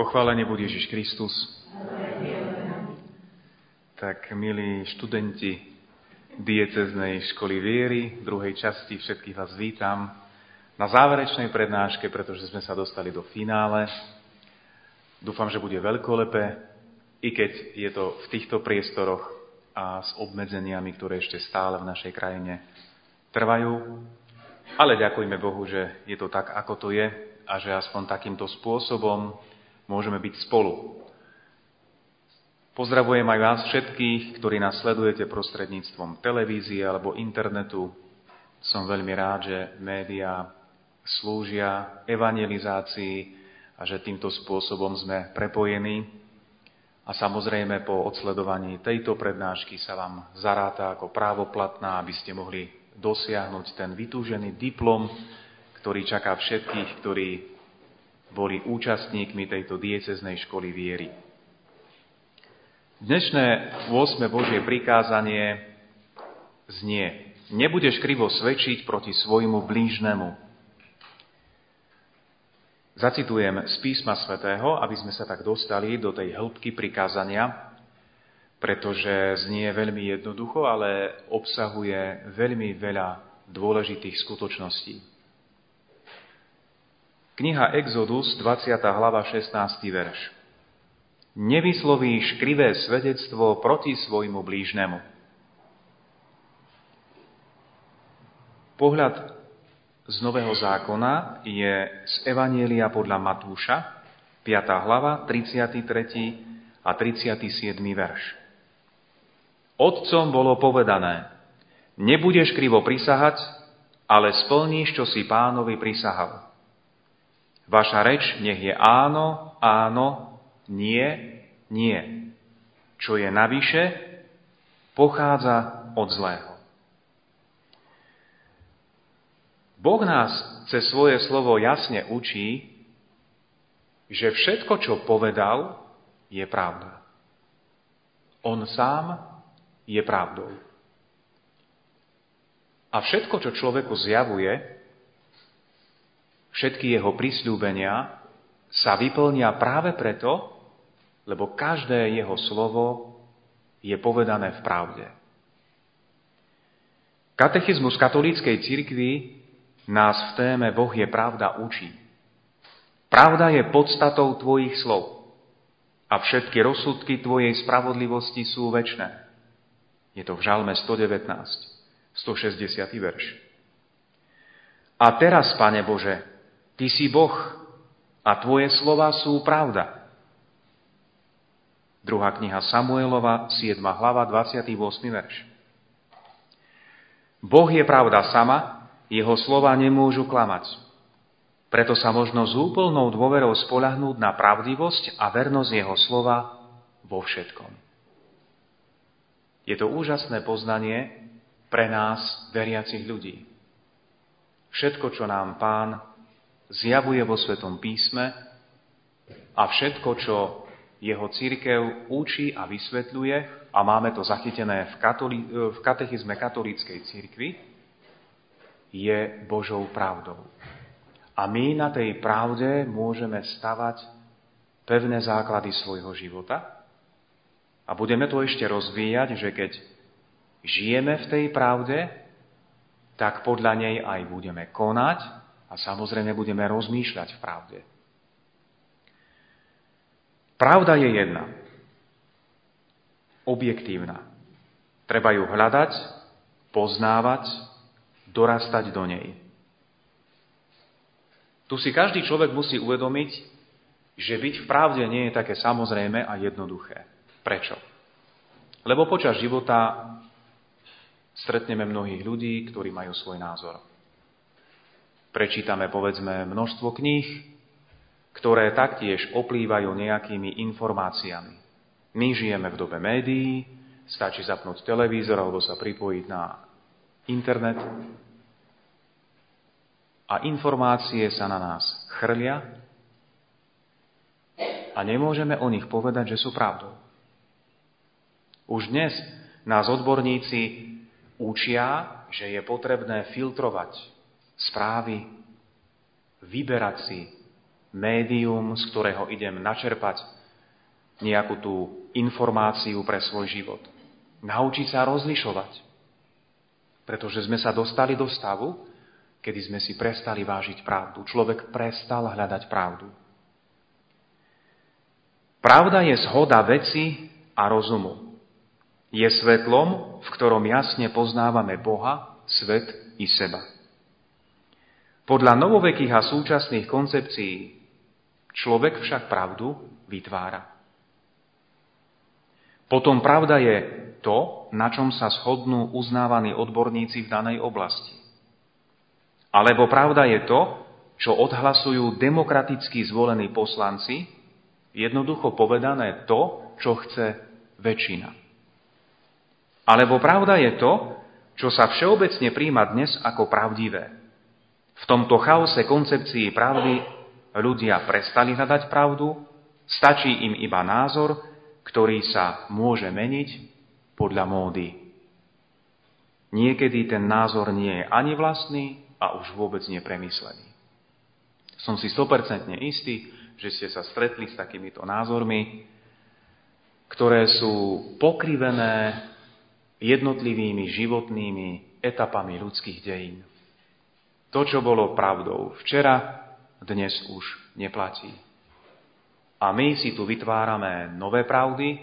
Pochválený buď Ježiš Kristus. Tak, milí študenti diecéznej školy viery, v druhej časti všetkých vás vítam na záverečnej prednáške, pretože sme sa dostali do finále. Dúfam, že bude veľkolepé, i keď je to v týchto priestoroch a s obmedzeniami, ktoré ešte stále v našej krajine trvajú. Ale ďakujme Bohu, že je to tak, ako to je a že aspoň takýmto spôsobom môžeme byť spolu. Pozdravujem aj vás všetkých, ktorí nás sledujete prostredníctvom televízie alebo internetu. Som veľmi rád, že médiá slúžia evangelizácii a že týmto spôsobom sme prepojení. A samozrejme po odsledovaní tejto prednášky sa vám zaráta ako právoplatná, aby ste mohli dosiahnuť ten vytúžený diplom, ktorý čaká všetkých, ktorí boli účastníkmi tejto diecéznej školy viery. Dnešné 8. Božie prikázanie znie: Nebudeš krivo svedčiť proti svojmu blížnemu. Zacitujem z písma svätého, aby sme sa tak dostali do tej hĺbky prikázania, pretože znie veľmi jednoducho, ale obsahuje veľmi veľa dôležitých skutočností. Kniha Exodus, 20. hlava, 16. verš. Nevyslovíš krivé svedectvo proti svojmu blížnemu. Pohľad z Nového zákona je z Evanjelia podľa Matúša, 5. hlava, 33. a 37. verš. Otcom bolo povedané: Nebudeš krivo prisahať, ale splníš, čo si Pánovi prisahal. Vaša reč nech je áno, áno, nie, nie. Čo je navyše, pochádza od zlého. Boh nás cez svoje slovo jasne učí, že všetko, čo povedal, je pravda. On sám je pravdou. A všetko, čo človeku zjavuje, všetky jeho prisľúbenia sa vyplnia práve preto, lebo každé jeho slovo je povedané v pravde. Katechizmus katolíckej cirkvi nás v téme Boh je pravda učí. Pravda je podstatou tvojich slov a všetky rozsudky tvojej spravodlivosti sú večné. Je to v Žalme 119, 160. verš. A teraz, Pane Bože, Ty si Boh a tvoje slova sú pravda. Druhá kniha Samuelova, 7. hlava, 28. verš. Boh je pravda sama, jeho slova nemôžu klamať. Preto sa možno s úplnou dôverou spoľahnúť na pravdivosť a vernosť jeho slova vo všetkom. Je to úžasné poznanie pre nás, veriacich ľudí. Všetko, čo nám Pán zjavuje vo Svetom písme a všetko, čo jeho cirkev učí a vysvetľuje, a máme to zachytené v katechizme katolíckej cirkvi, je Božou pravdou. A my na tej pravde môžeme stavať pevné základy svojho života a budeme to ešte rozvíjať, že keď žijeme v tej pravde, tak podľa nej aj budeme konať a samozrejme budeme rozmýšľať v pravde. Pravda je jedna. Objektívna. Treba ju hľadať, poznávať, dorastať do nej. Tu si každý človek musí uvedomiť, že byť v pravde nie je také samozrejme a jednoduché. Prečo? Lebo počas života stretneme mnohých ľudí, ktorí majú svoj názor. Prečítame, povedzme, množstvo kníh, ktoré taktiež oplývajú nejakými informáciami. My žijeme v dobe médií, stačí zapnúť televízor alebo sa pripojiť na internet a informácie sa na nás chrlia a nemôžeme o nich povedať, že sú pravdou. Už dnes nás odborníci učia, že je potrebné filtrovať správy, vyberať si médium, z ktorého idem načerpať nejakú tú informáciu pre svoj život. Naučiť sa rozlišovať. Pretože sme sa dostali do stavu, kedy sme si prestali vážiť pravdu. Človek prestal hľadať pravdu. Pravda je zhoda veci a rozumu. Je svetlom, v ktorom jasne poznávame Boha, svet i seba. Podľa novovekých a súčasných koncepcií človek však pravdu vytvára. Potom pravda je to, na čom sa shodnú uznávaní odborníci v danej oblasti. Alebo pravda je to, čo odhlasujú demokraticky zvolení poslanci, jednoducho povedané to, čo chce väčšina. Alebo pravda je to, čo sa všeobecne príjma dnes ako pravdivé. V tomto chaose koncepcií pravdy ľudia prestali hľadať pravdu, stačí im iba názor, ktorý sa môže meniť podľa módy. Niekedy ten názor nie je ani vlastný a už vôbec nepremyslený. Som si 100% istý, že ste sa stretli s takýmito názormi, ktoré sú pokrivené jednotlivými životnými etapami ľudských dejín. To, čo bolo pravdou včera, dnes už neplatí. A my si tu vytvárame nové pravdy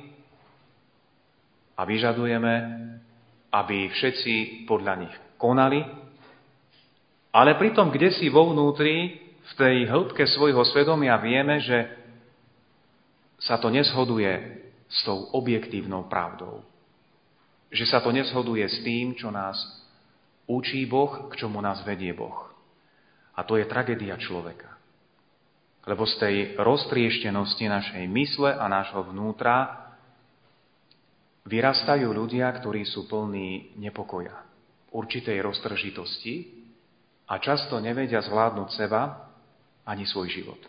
a vyžadujeme, aby všetci podľa nich konali, ale pritom kdesi vo vnútri, v tej hĺbke svojho svedomia vieme, že sa to neshoduje s tou objektívnou pravdou. Že sa to neshoduje s tým, čo nás učí Boh, k čomu nás vedie Boh. A to je tragédia človeka. Lebo z tej roztrieštenosti našej mysle a nášho vnútra vyrastajú ľudia, ktorí sú plní nepokoja, určitej roztržitosti a často nevedia zvládnuť seba ani svoj život.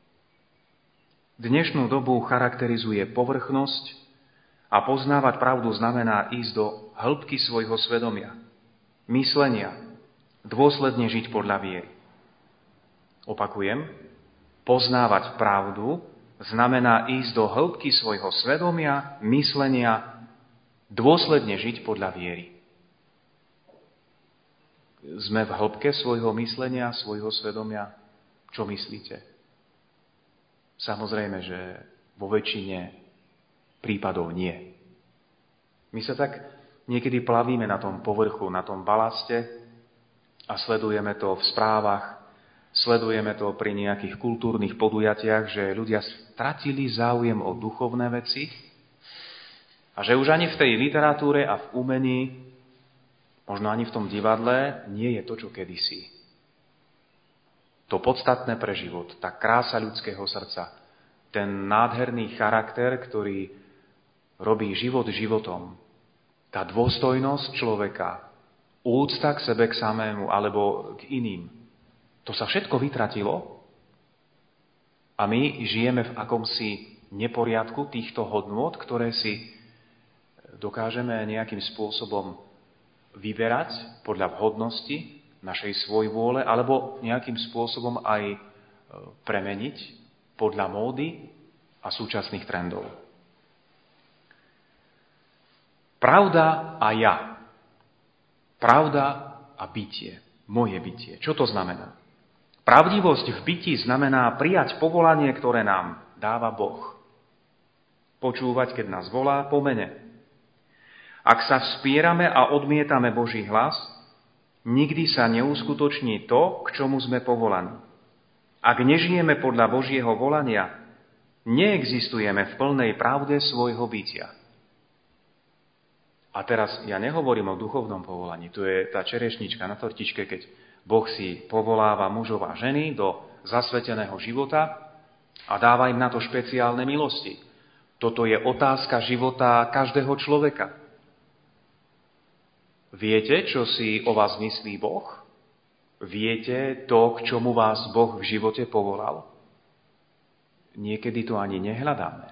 Dnešnú dobu charakterizuje povrchnosť a poznávať pravdu znamená ísť do hĺbky svojho svedomia, myslenia, dôsledne žiť podľa viery. Opakujem, poznávať pravdu znamená ísť do hĺbky svojho svedomia, myslenia, dôsledne žiť podľa viery. Sme v hĺbke svojho myslenia, svojho svedomia? Čo myslíte? Samozrejme, že vo väčšine prípadov nie. My sa tak niekedy plavíme na tom povrchu, na tom balaste a sledujeme to v správach, sledujeme to pri nejakých kultúrnych podujatiach, že ľudia stratili záujem o duchovné veci a že už ani v tej literatúre a v umení, možno ani v tom divadle, nie je to, čo kedysi. To podstatné pre život, tá krása ľudského srdca, ten nádherný charakter, ktorý robí život životom, tá dôstojnosť človeka, úcta k sebe, k samému alebo k iným, to sa všetko vytratilo a my žijeme v akomsi neporiadku týchto hodnôt, ktoré si dokážeme nejakým spôsobom vyberať podľa vhodnosti našej svojvôle alebo nejakým spôsobom aj premeniť podľa módy a súčasných trendov. Pravda a ja. Pravda a bytie. Moje bytie. Čo to znamená? Pravdivosť v bytí znamená prijať povolanie, ktoré nám dáva Boh. Počúvať, keď nás volá po mene. Ak sa vspierame a odmietame Boží hlas, nikdy sa neuskutoční to, k čomu sme povolaní. Ak nežijeme podľa Božieho volania, neexistujeme v plnej pravde svojho bytia. A teraz ja nehovorím o duchovnom povolaní, to je tá čerešnička na tortičke, keď Boh si povoláva mužov a ženy do zasveteného života a dáva im na to špeciálne milosti. Toto je otázka života každého človeka. Viete, čo si o vás myslí Boh? Viete to, k čomu vás Boh v živote povolal? Niekedy to ani nehľadáme.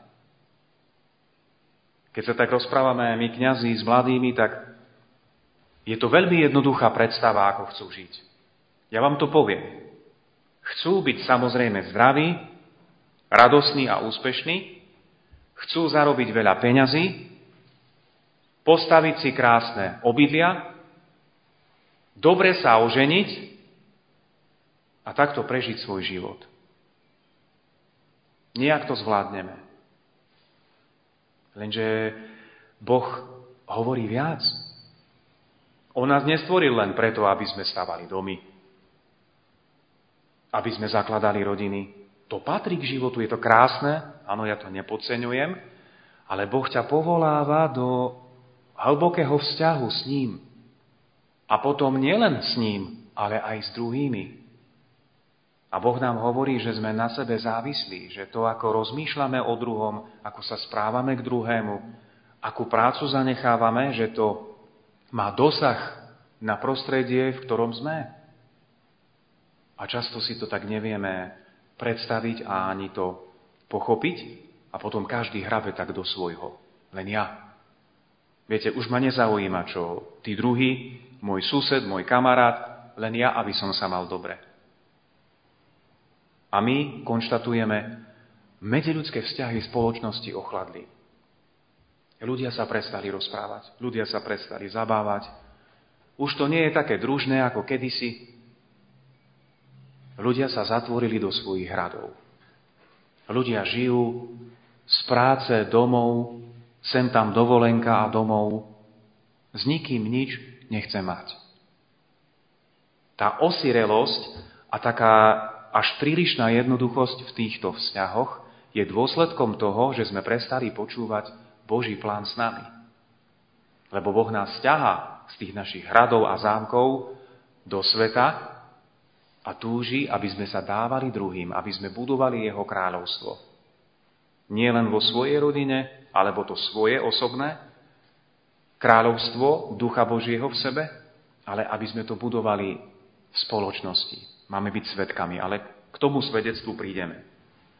Keď sa tak rozprávame my kňazi s mladými, tak je to veľmi jednoduchá predstava, ako chcú žiť. Ja vám to poviem. Chcú byť samozrejme zdraví, radosní a úspešní, chcú zarobiť veľa peňazí, postaviť si krásne obydlia, dobre sa oženiť a takto prežiť svoj život. Nejak to zvládneme. Lenže Boh hovorí viac. On nás nestvoril len preto, aby sme stavali domy, aby sme zakladali rodiny. To patrí k životu, je to krásne, áno, ja to nepodceňujem, ale Boh ťa povoláva do hlbokého vzťahu s ním. A potom nielen s ním, ale aj s druhými. A Boh nám hovorí, že sme na sebe závislí, že to, ako rozmýšľame o druhom, ako sa správame k druhému, akú prácu zanechávame, že to má dosah na prostredie, v ktorom sme. A často si to tak nevieme predstaviť a ani to pochopiť a potom každý hrabe tak do svojho. Len ja. Viete, už ma nezaujíma, čo tí druhí, môj sused, môj kamarát, len ja, aby som sa mal dobre. A my konštatujeme, medziľudské vzťahy v spoločnosti ochladli. Ľudia sa prestali rozprávať, ľudia sa prestali zabávať. Už to nie je také družné ako kedysi. Ľudia sa zatvorili do svojich hradov. Ľudia žijú z práce domov, sem tam dovolenka a domov. S nikým nič nechce mať. Tá osirelosť a taká až prílišná jednoduchosť v týchto vzťahoch je dôsledkom toho, že sme prestali počúvať Boží plán s nami. Lebo Boh nás ťahá z tých našich hradov a zámkov do sveta a túži, aby sme sa dávali druhým, aby sme budovali jeho kráľovstvo. Nie len vo svojej rodine, alebo to svoje osobné kráľovstvo Ducha Božieho v sebe, ale aby sme to budovali v spoločnosti. Máme byť svedkami, ale k tomu svedectvu prídeme.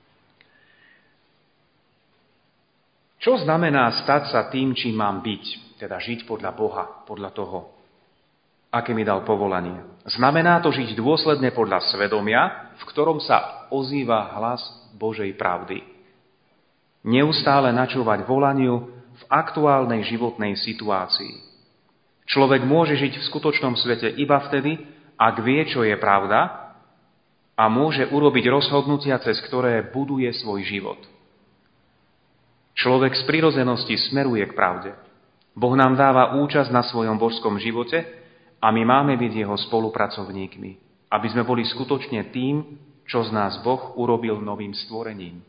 Čo znamená stať sa tým, čím mám byť? Teda žiť podľa Boha, podľa toho, aké mi dal povolanie. Znamená to žiť dôsledne podľa svedomia, v ktorom sa ozýva hlas Božej pravdy. Neustále načúvať volaniu v aktuálnej životnej situácii. Človek môže žiť v skutočnom svete iba vtedy, ak vie, čo je pravda a môže urobiť rozhodnutia, cez ktoré buduje svoj život. Človek z prirodzenosti smeruje k pravde. Boh nám dáva účasť na svojom božskom živote a my máme byť jeho spolupracovníkmi, aby sme boli skutočne tým, čo z nás Boh urobil novým stvorením.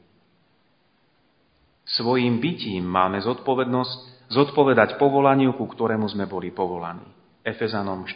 Svojím bytím máme zodpovednosť zodpovedať povolaniu, ku ktorému sme boli povolaní. Efezanom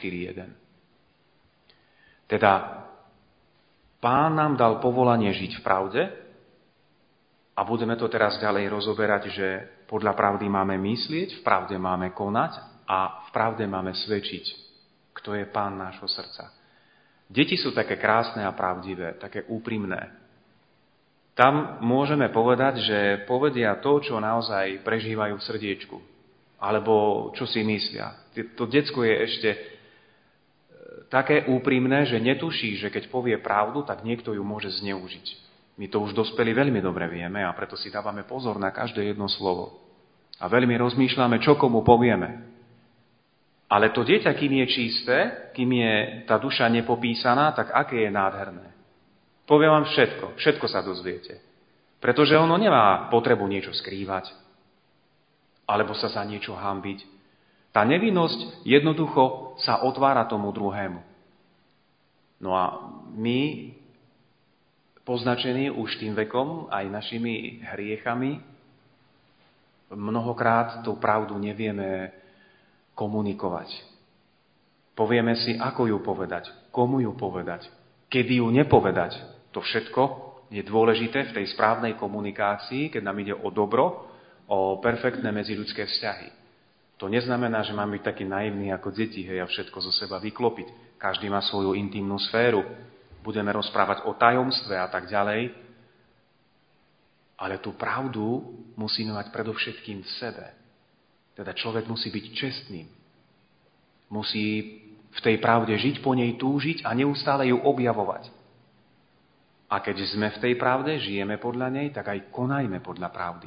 4.1. Teda Pán nám dal povolanie žiť v pravde, a budeme to teraz ďalej rozoberať, že podľa pravdy máme myslieť, v pravde máme konať a v pravde máme svedčiť, kto je Pán nášho srdca. Deti sú také krásne a pravdivé, také úprimné. Tam môžeme povedať, že povedia to, čo naozaj prežívajú v srdiečku, alebo čo si myslia. To decko je ešte také úprimné, že netuší, že keď povie pravdu, tak niekto ju môže zneužiť. My to už dospeli veľmi dobre vieme a preto si dávame pozor na každé jedno slovo. A veľmi rozmýšľame, čo komu povieme. Ale to dieťa, kým je čisté, kým je tá duša nepopísaná, tak aké je nádherné. Poviem vám všetko sa dozviete. Pretože ono nemá potrebu niečo skrývať, alebo sa za niečo hanbiť. Tá nevinnosť jednoducho sa otvára tomu druhému. No a my, poznačení už tým vekom, aj našimi hriechami, mnohokrát tú pravdu nevieme komunikovať. Povieme si, ako ju povedať, komu ju povedať, kedy ju nepovedať. To všetko je dôležité v tej správnej komunikácii, keď nám ide o dobro, o perfektné medziľudské vzťahy. To neznamená, že mám byť taký naivný ako deti, a všetko zo seba vyklopiť. Každý má svoju intimnú sféru. Budeme rozprávať o tajomstve a tak ďalej. Ale tú pravdu musíme mať predovšetkým v sebe. Teda človek musí byť čestným. Musí v tej pravde žiť, po nej túžiť a neustále ju objavovať. A keď sme v tej pravde, žijeme podľa nej, tak aj konajme podľa pravdy.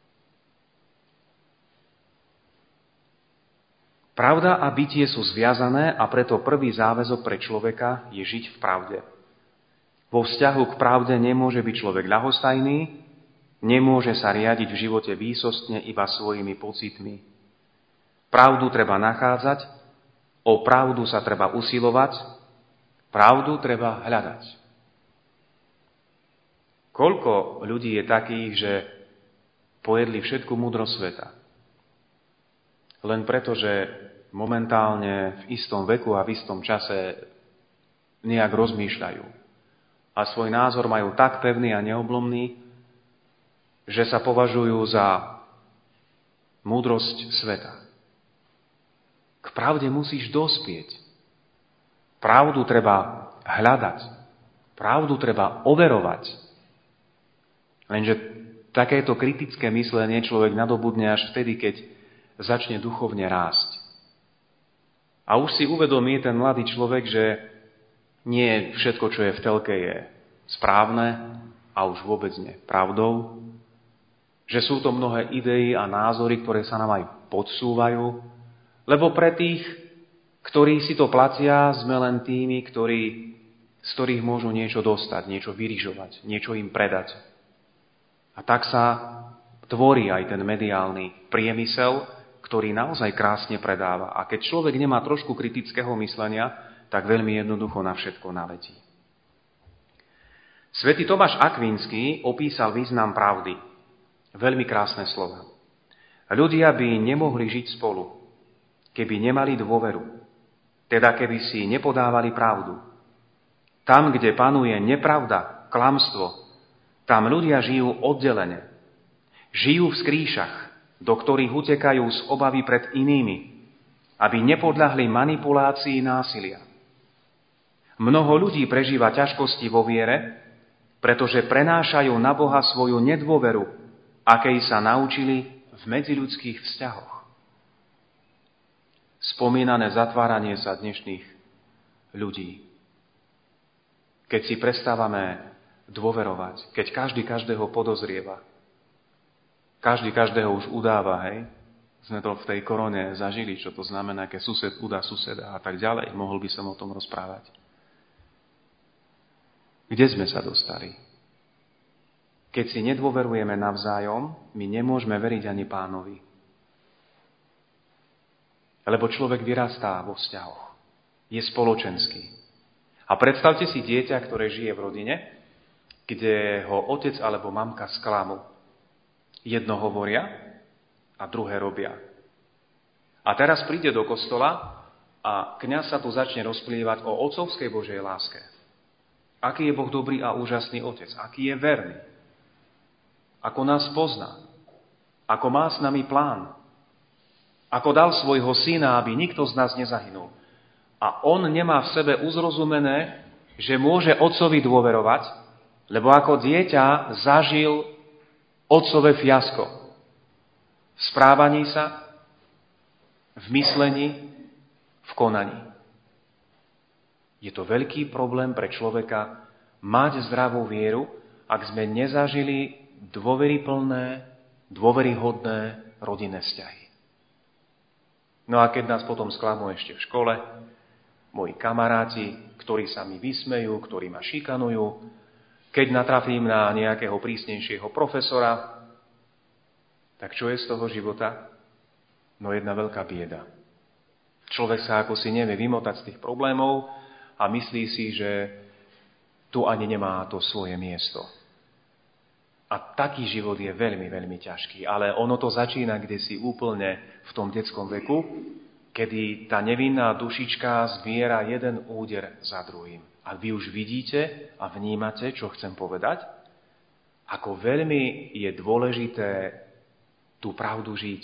Pravda a bytie sú zviazané a preto prvý záväzok pre človeka je žiť v pravde. Vo vzťahu k pravde nemôže byť človek ľahostajný, nemôže sa riadiť v živote výsostne iba svojimi pocitmi. Pravdu treba nachádzať, o pravdu sa treba usilovať, pravdu treba hľadať. Koľko ľudí je takých, že pojedli všetku múdrosť sveta? Len preto, že momentálne v istom veku a v istom čase nejak rozmýšľajú. A svoj názor majú tak pevný a neoblomný, že sa považujú za múdrosť sveta. K pravde musíš dospieť. Pravdu treba hľadať. Pravdu treba overovať. Lenže takéto kritické myslenie človek nadobudne až vtedy, keď začne duchovne rásť. A už si uvedomí ten mladý človek, že nie všetko, čo je v telke, je správne a už vôbec nie pravdou. Že sú to mnohé idei a názory, ktoré sa nám aj podsúvajú. Lebo pre tých, ktorí si to platia, sme len tými, z ktorých môžu niečo dostať, niečo vyrižovať, niečo im predať. A tak sa tvorí aj ten mediálny priemysel, ktorý naozaj krásne predáva. A keď človek nemá trošku kritického myslenia, tak veľmi jednoducho na všetko naletí. Svätý Tomáš Akvinský opísal význam pravdy. Veľmi krásne slova. Ľudia by nemohli žiť spolu, keby nemali dôveru, teda keby si nepodávali pravdu. Tam, kde panuje nepravda, klamstvo, tam ľudia žijú oddelene. Žijú v skrýšach, do ktorých utekajú z obavy pred inými, aby nepodľahli manipulácii násilia. Mnoho ľudí prežíva ťažkosti vo viere, pretože prenášajú na Boha svoju nedôveru, akej sa naučili v medziľudských vzťahoch. Spomínané zatváranie sa dnešných ľudí. Keď si prestávame dôverovať, keď každý každého podozrieva, každý každého už udáva, hej? Sme to v tej korone zažili, čo to znamená, keď sused udá suseda a tak ďalej. Mohol by som o tom rozprávať. Kde sme sa dostali? Keď si nedôverujeme navzájom, my nemôžeme veriť ani Pánovi. Lebo človek vyrastá vo vzťahoch. Je spoločenský. A predstavte si dieťa, ktoré žije v rodine, kde ho otec alebo mamka sklamú. Jedno hovoria a druhé robia. A teraz príde do kostola a kňaz sa tu začne rozplývať o otcovskej Božej láske. Aký je Boh dobrý a úžasný otec. Aký je verný. Ako nás pozná. Ako má s nami plán. Ako dal svojho syna, aby nikto z nás nezahynul. A on nemá v sebe uzrozumené, že môže otcovi dôverovať, lebo ako dieťa zažil otcové fiasko. V správaní sa, v myslení, v konaní. Je to veľký problém pre človeka mať zdravú vieru, ak sme nezažili dôveryplné, dôveryhodné rodinné vzťahy. No a keď nás potom sklamú ešte v škole, moji kamaráti, ktorí sa mi vysmejú, ktorí ma šikanujú, keď natrafím na nejakého prísnejšieho profesora, tak čo je z toho života? No jedna veľká bieda. Človek sa ako si nevie vymotať z tých problémov a myslí si, že tu ani nemá to svoje miesto. A taký život je veľmi, veľmi ťažký. Ale ono to začína kdesi úplne v tom detskom veku, kedy tá nevinná dušička zbiera jeden úder za druhým. A vy už vidíte a vnímate, čo chcem povedať, ako veľmi je dôležité tú pravdu žiť.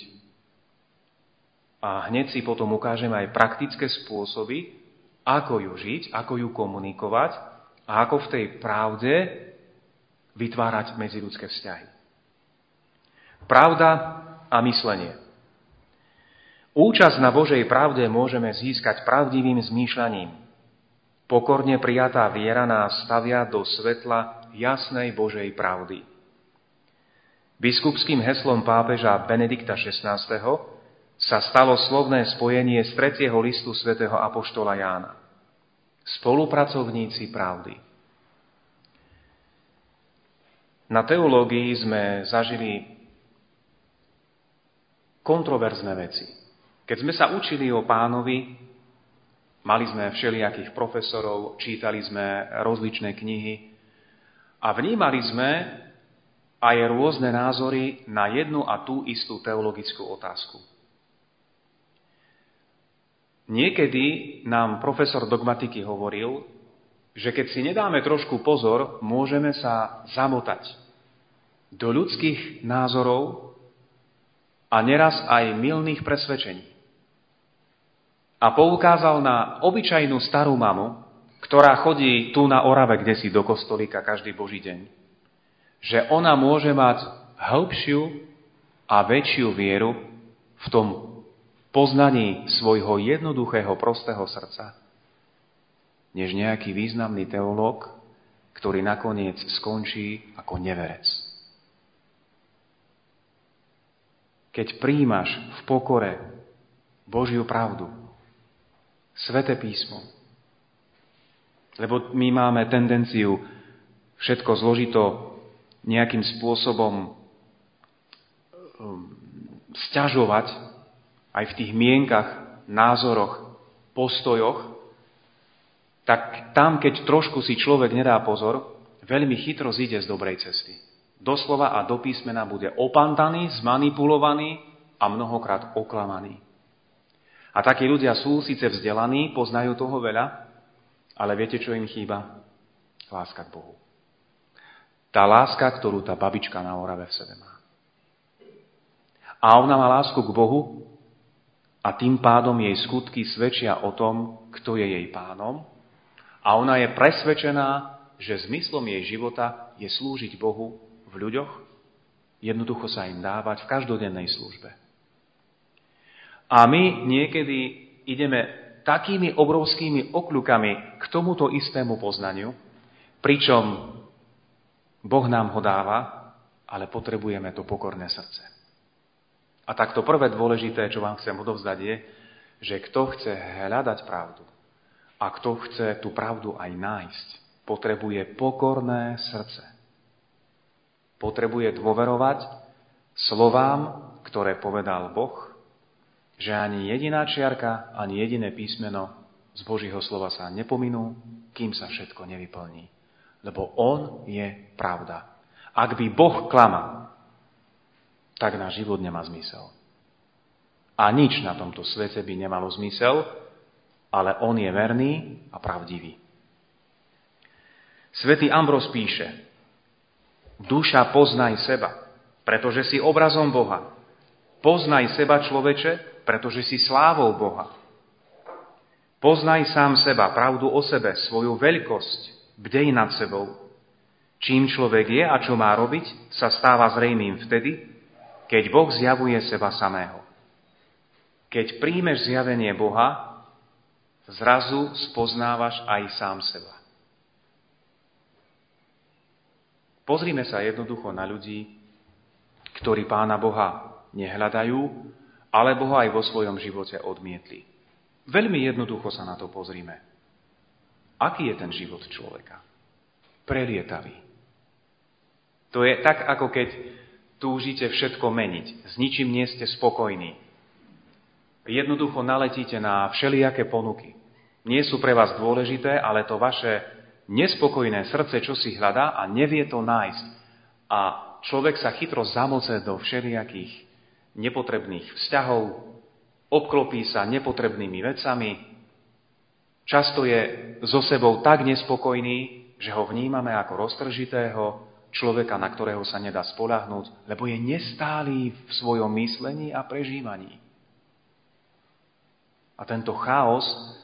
A hneď si potom ukážeme aj praktické spôsoby, ako ju žiť, ako ju komunikovať a ako v tej pravde vytvárať medziľudské vzťahy. Pravda a myslenie. Účasť na Božej pravde môžeme získať pravdivým zmýšľaním. Pokorne prijatá viera nás stavia do svetla jasnej Božej pravdy. Biskupským heslom pápeža Benedikta XVI. Sa stalo slovné spojenie z 3. listu svätého apoštola Jána. Spolupracovníci pravdy. Na teológii sme zažili kontroverzné veci. Keď sme sa učili o Pánovi, mali sme všelijakých profesorov, čítali sme rozličné knihy a vnímali sme aj rôzne názory na jednu a tú istú teologickú otázku. Niekedy nám profesor dogmatiky hovoril, že keď si nedáme trošku pozor, môžeme sa zamotať do ľudských názorov a neraz aj mylných presvedčení. A poukázal na obyčajnú starú mamu, ktorá chodí tu na Orave kdesi do kostolíka každý Boží deň, že ona môže mať hĺbšiu a väčšiu vieru v tom poznaní svojho jednoduchého, prostého srdca, než nejaký významný teológ, ktorý nakoniec skončí ako neverec. Keď prijímaš v pokore Božiu pravdu, Sväté písmo, lebo my máme tendenciu všetko zložito nejakým spôsobom sťažovať, aj v tých mienkach, názoroch, postojoch, tak tam, keď trošku si človek nedá pozor, veľmi chytro zíde z dobrej cesty. Doslova a do písmena bude opantaný, zmanipulovaný a mnohokrát oklamaný. A takí ľudia sú síce vzdelaní, poznajú toho veľa, ale viete, čo im chýba? Láska k Bohu. Tá láska, ktorú tá babička na Orave v sebe má. A ona má lásku k Bohu, a tým pádom jej skutky svedčia o tom, kto je jej pánom. A ona je presvedčená, že zmyslom jej života je slúžiť Bohu v ľuďoch, jednoducho sa im dávať v každodennej službe. A my niekedy ideme takými obrovskými okľukami k tomuto istému poznaniu, pričom Boh nám ho dáva, ale potrebujeme to pokorné srdce. A tak to prvé dôležité, čo vám chcem odovzdať, je, že kto chce hľadať pravdu a kto chce tú pravdu aj nájsť, potrebuje pokorné srdce. Potrebuje dôverovať slovám, ktoré povedal Boh, že ani jediná čiarka, ani jediné písmeno z Božieho slova sa nepominú, kým sa všetko nevyplní. Lebo on je pravda. Ak by Boh klamal, tak náš život nemá zmysel. A nič na tomto svete by nemalo zmysel, ale on je verný a pravdivý. Svätý Ambros píše: Duša, poznaj seba, pretože si obrazom Boha. Poznaj seba, človeče, pretože si slávou Boha. Poznaj sám seba, pravdu o sebe, svoju veľkosť, bdej nad sebou. Čím človek je a čo má robiť, sa stáva zrejmým vtedy, keď Boh zjavuje seba samého. Keď príjmeš zjavenie Boha, zrazu spoznávaš aj sám seba. Pozrime sa jednoducho na ľudí, ktorí Pána Boha nehľadajú, alebo ho aj vo svojom živote odmietli. Veľmi jednoducho sa na to pozrime. Aký je ten život človeka? Prelietavý. To je tak, ako keď túžite všetko meniť. S ničím nie ste spokojní. Jednoducho naletíte na všelijaké ponuky. Nie sú pre vás dôležité, ale to vaše nespokojné srdce, čo si hľadá a nevie to nájsť. A človek sa chytro zamoce do všelijakých nepotrebných vzťahov, obklopí sa nepotrebnými vecami, často je so sebou tak nespokojný, že ho vnímame ako roztržitého, človeka, na ktorého sa nedá spoľahnúť, lebo je nestály v svojom myslení a prežívaní. A tento chaos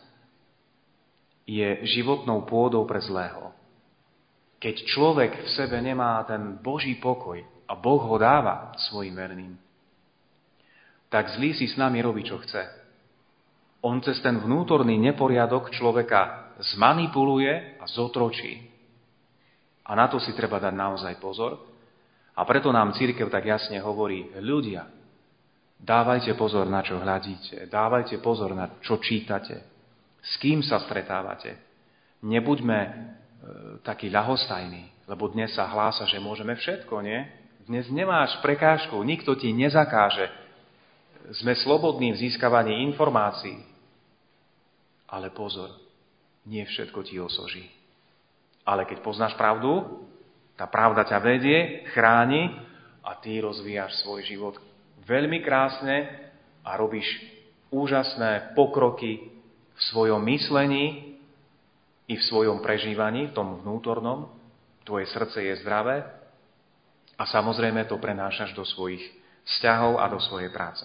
je životnou pôdou pre zlého. Keď človek v sebe nemá ten Boží pokoj a Boh ho dáva svojim verným, tak zlý si s nami robí, čo chce. On cez ten vnútorný neporiadok človeka zmanipuluje a zotročí. A na to si treba dať naozaj pozor. A preto nám cirkev tak jasne hovorí, ľudia, dávajte pozor, na čo hľadíte, dávajte pozor, na čo čítate, s kým sa stretávate. Nebuďme takí ľahostajní, lebo dnes sa hlása, že môžeme všetko, nie? Dnes nemáš prekážku, nikto ti nezakáže. Sme slobodní v získavaní informácií. Ale pozor, nie všetko ti osoží. Ale keď poznáš pravdu, tá pravda ťa vedie, chráni a ty rozvíjaš svoj život veľmi krásne a robíš úžasné pokroky v svojom myslení i v svojom prežívaní, v tom vnútornom. Tvoje srdce je zdravé a samozrejme to prenášaš do svojich vzťahov a do svojej práce.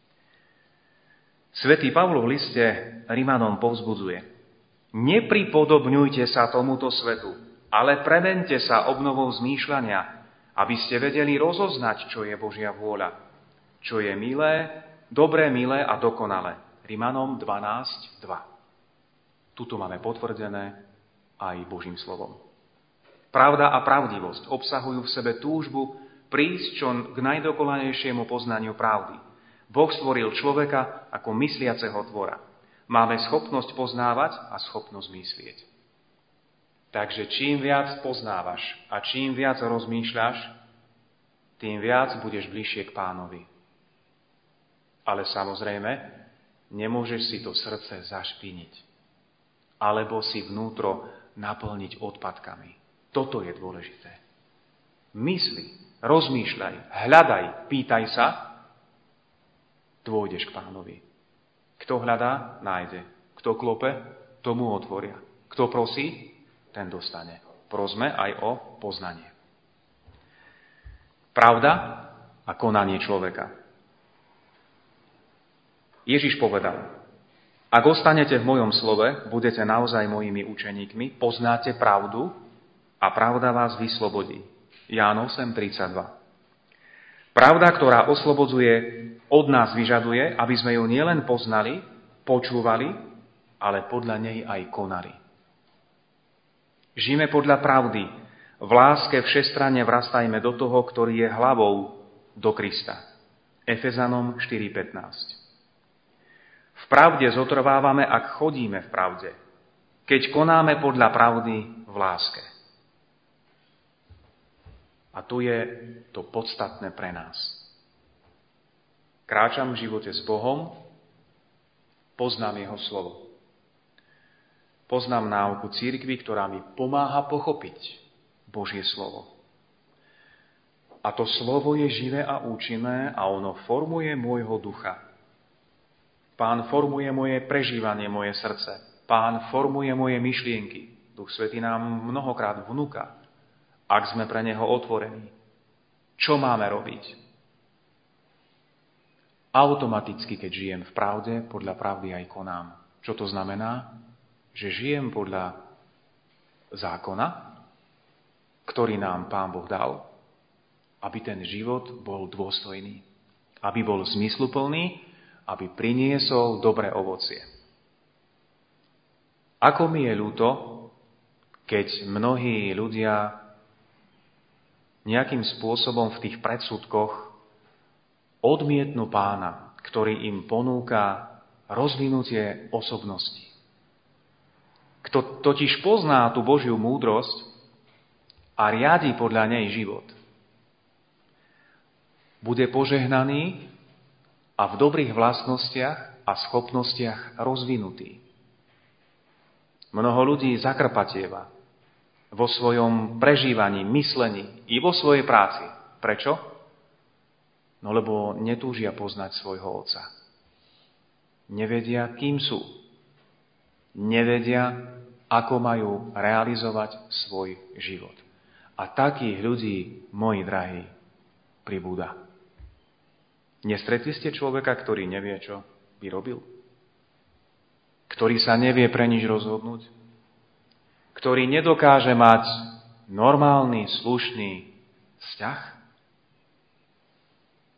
Svätý Pavol v liste Rimanom povzbudzuje: nepripodobňujte sa tomuto svetu, ale premente sa obnovou zmýšľania, aby ste vedeli rozoznať, čo je Božia vôľa, čo je milé, dobré, milé a dokonalé. Rimanom 12.2. Tuto máme potvrdené aj Božím slovom. Pravda a pravdivosť obsahujú v sebe túžbu prísť čo k najdokonalejšiemu poznaniu pravdy. Boh stvoril človeka ako mysliaceho tvora. Máme schopnosť poznávať a schopnosť myslieť. Takže čím viac poznávaš a čím viac rozmýšľaš, tým viac budeš bližšie k Pánovi. Ale samozrejme, nemôžeš si to srdce zašpiniť, alebo si vnútro naplniť odpadkami. Toto je dôležité. Mysli, rozmýšľaj, hľadaj, pýtaj sa, dôjdeš k Pánovi. Kto hľadá, nájde. Kto klope, tomu otvoria. Kto prosí, ten dostane. Prosme aj o poznanie. Pravda a konanie človeka. Ježiš povedal: ak ostanete v mojom slove, budete naozaj mojimi učeníkmi, poznáte pravdu a pravda vás vyslobodí. Ján 8.32. Pravda, ktorá oslobodzuje, od nás vyžaduje, aby sme ju nielen poznali, počúvali, ale podľa nej aj konali. Žijeme podľa pravdy. V láske všestranne vrastajme do toho, ktorý je hlavou, do Krista. Efezanom 4.15. V pravde zotrvávame, ak chodíme v pravde, keď konáme podľa pravdy v láske. A tu je to podstatné pre nás. Kráčam v živote s Bohom, poznám Jeho slovo. Poznám náuku cirkvi, ktorá mi pomáha pochopiť Božie slovo. A to slovo je živé a účinné a ono formuje môjho ducha. Pán formuje moje prežívanie, moje srdce. Pán formuje moje myšlienky. Duch Svätý nám mnohokrát vnúka, ak sme pre Neho otvorení. Čo máme robiť? Automaticky, keď žijem v pravde, podľa pravdy aj konám. Čo to znamená? Že žijem podľa zákona, ktorý nám Pán Boh dal, aby ten život bol dôstojný, aby bol zmysluplný, aby priniesol dobré ovocie. Ako mi je ľúto, keď mnohí ľudia nejakým spôsobom v tých predsudkoch odmietnú Pána, ktorý im ponúka rozvinutie osobnosti. Kto totiž pozná tú Božiu múdrosť a riadi podľa nej život, bude požehnaný a v dobrých vlastnostiach a schopnostiach rozvinutý. Mnoho ľudí zakrpatieva vo svojom prežívaní, myslení i vo svojej práci. Prečo? No lebo netúžia poznať svojho Otca. Nevedia, kým sú. Nevedia, ako majú realizovať svoj život. A takých ľudí, moji drahí, pribúda. Nestretli ste človeka, ktorý nevie, čo by robil? Ktorý sa nevie pre nič rozhodnúť? Ktorý nedokáže mať normálny, slušný vzťah?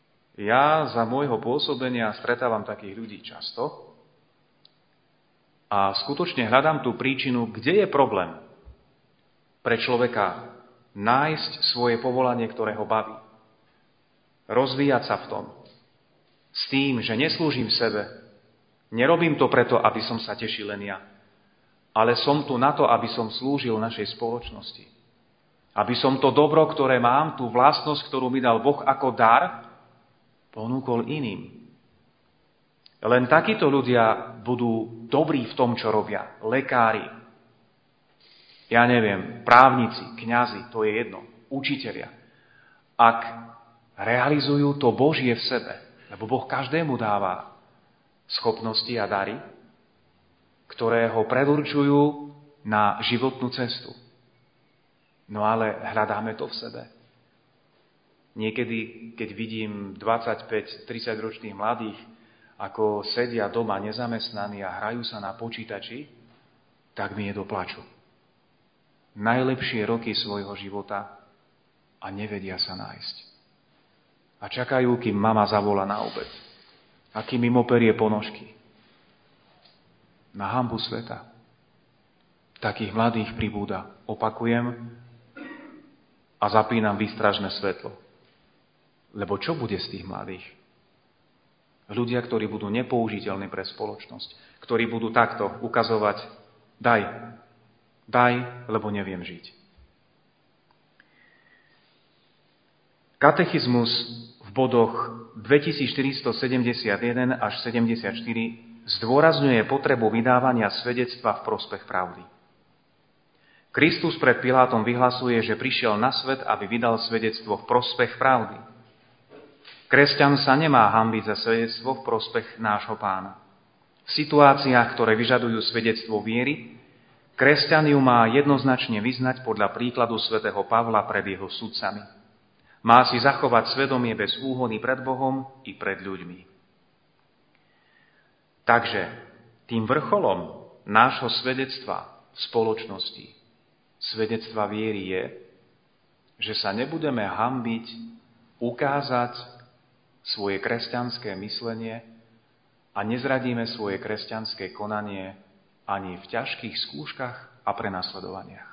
Ja za môjho pôsobenia stretávam takých ľudí často A skutočne hľadám tú príčinu, kde je problém pre človeka nájsť svoje povolanie, ktoré ho baví. Rozvíjať sa v tom. S tým, že neslúžim sebe. Nerobím to preto, aby som sa tešil len ja. Ale som tu na to, aby som slúžil našej spoločnosti. Aby som to dobro, ktoré mám, tú vlastnosť, ktorú mi dal Boh ako dar, ponúkol iným. Len takíto ľudia budú dobrí v tom, čo robia. Lekári, ja neviem, právnici, kňazi, to je jedno, učitelia. Ak realizujú to Božie v sebe, lebo Boh každému dáva schopnosti a dary, ktoré ho predurčujú na životnú cestu. No ale hľadáme to v sebe. Niekedy, keď vidím 25-30 ročných mladých, ako sedia doma nezamestnaní a hrajú sa na počítači, tak mi je do plaču. Najlepšie roky svojho života a nevedia sa nájsť. A čakajú, kým mama zavolá na obed. A kým im operie ponožky. Na hanbu sveta. Takých mladých pribúda. Opakujem a zapínam výstražné svetlo. Lebo čo bude z tých mladých? Ľudia, ktorí budú nepoužiteľní pre spoločnosť. Ktorí budú takto ukazovať daj, lebo neviem žiť. Katechizmus v bodoch 2471 až 74 zdôrazňuje potrebu vydávania svedectva v prospech pravdy. Kristus pred Pilátom vyhlasuje, že prišiel na svet, aby vydal svedectvo v prospech pravdy. Kresťan sa nemá hanbiť za svedectvo v prospech nášho Pána. V situáciách, ktoré vyžadujú svedectvo viery, kresťan ju má jednoznačne vyznať podľa príkladu svätého Pavla pred jeho sudcami. Má si zachovať svedomie bez úhony pred Bohom i pred ľuďmi. Takže tým vrcholom nášho svedectva v spoločnosti, svedectva viery je, že sa nebudeme hanbiť ukázať svoje kresťanské myslenie a nezradíme svoje kresťanské konanie ani v ťažkých skúškach a prenasledovaniach.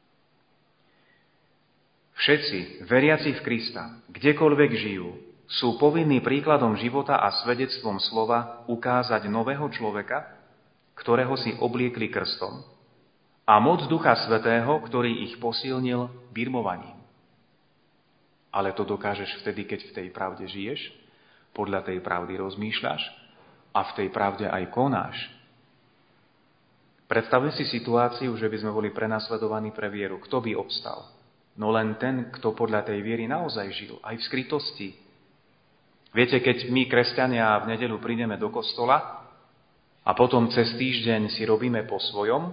Všetci, veriaci v Krista, kdekoľvek žijú, sú povinní príkladom života a svedectvom slova ukázať nového človeka, ktorého si obliekli krstom, a moc Ducha Svätého, ktorý ich posilnil birmovaním. Ale to dokážeš vtedy, keď v tej pravde žiješ, podľa tej pravdy rozmýšľaš a v tej pravde aj konáš. Predstavme si situáciu, že by sme boli prenasledovaní pre vieru. Kto by obstal? No len ten, kto podľa tej viery naozaj žil, aj v skrytosti. Viete, keď my, kresťania, v nedeľu prídeme do kostola a potom cez týždeň si robíme po svojom,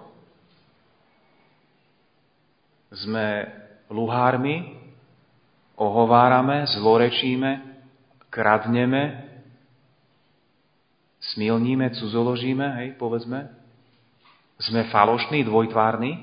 sme luhármi, ohovárame, zlorečíme, kradneme, smilníme, cudzoložíme, povedzme, sme falošní, dvojtvárni,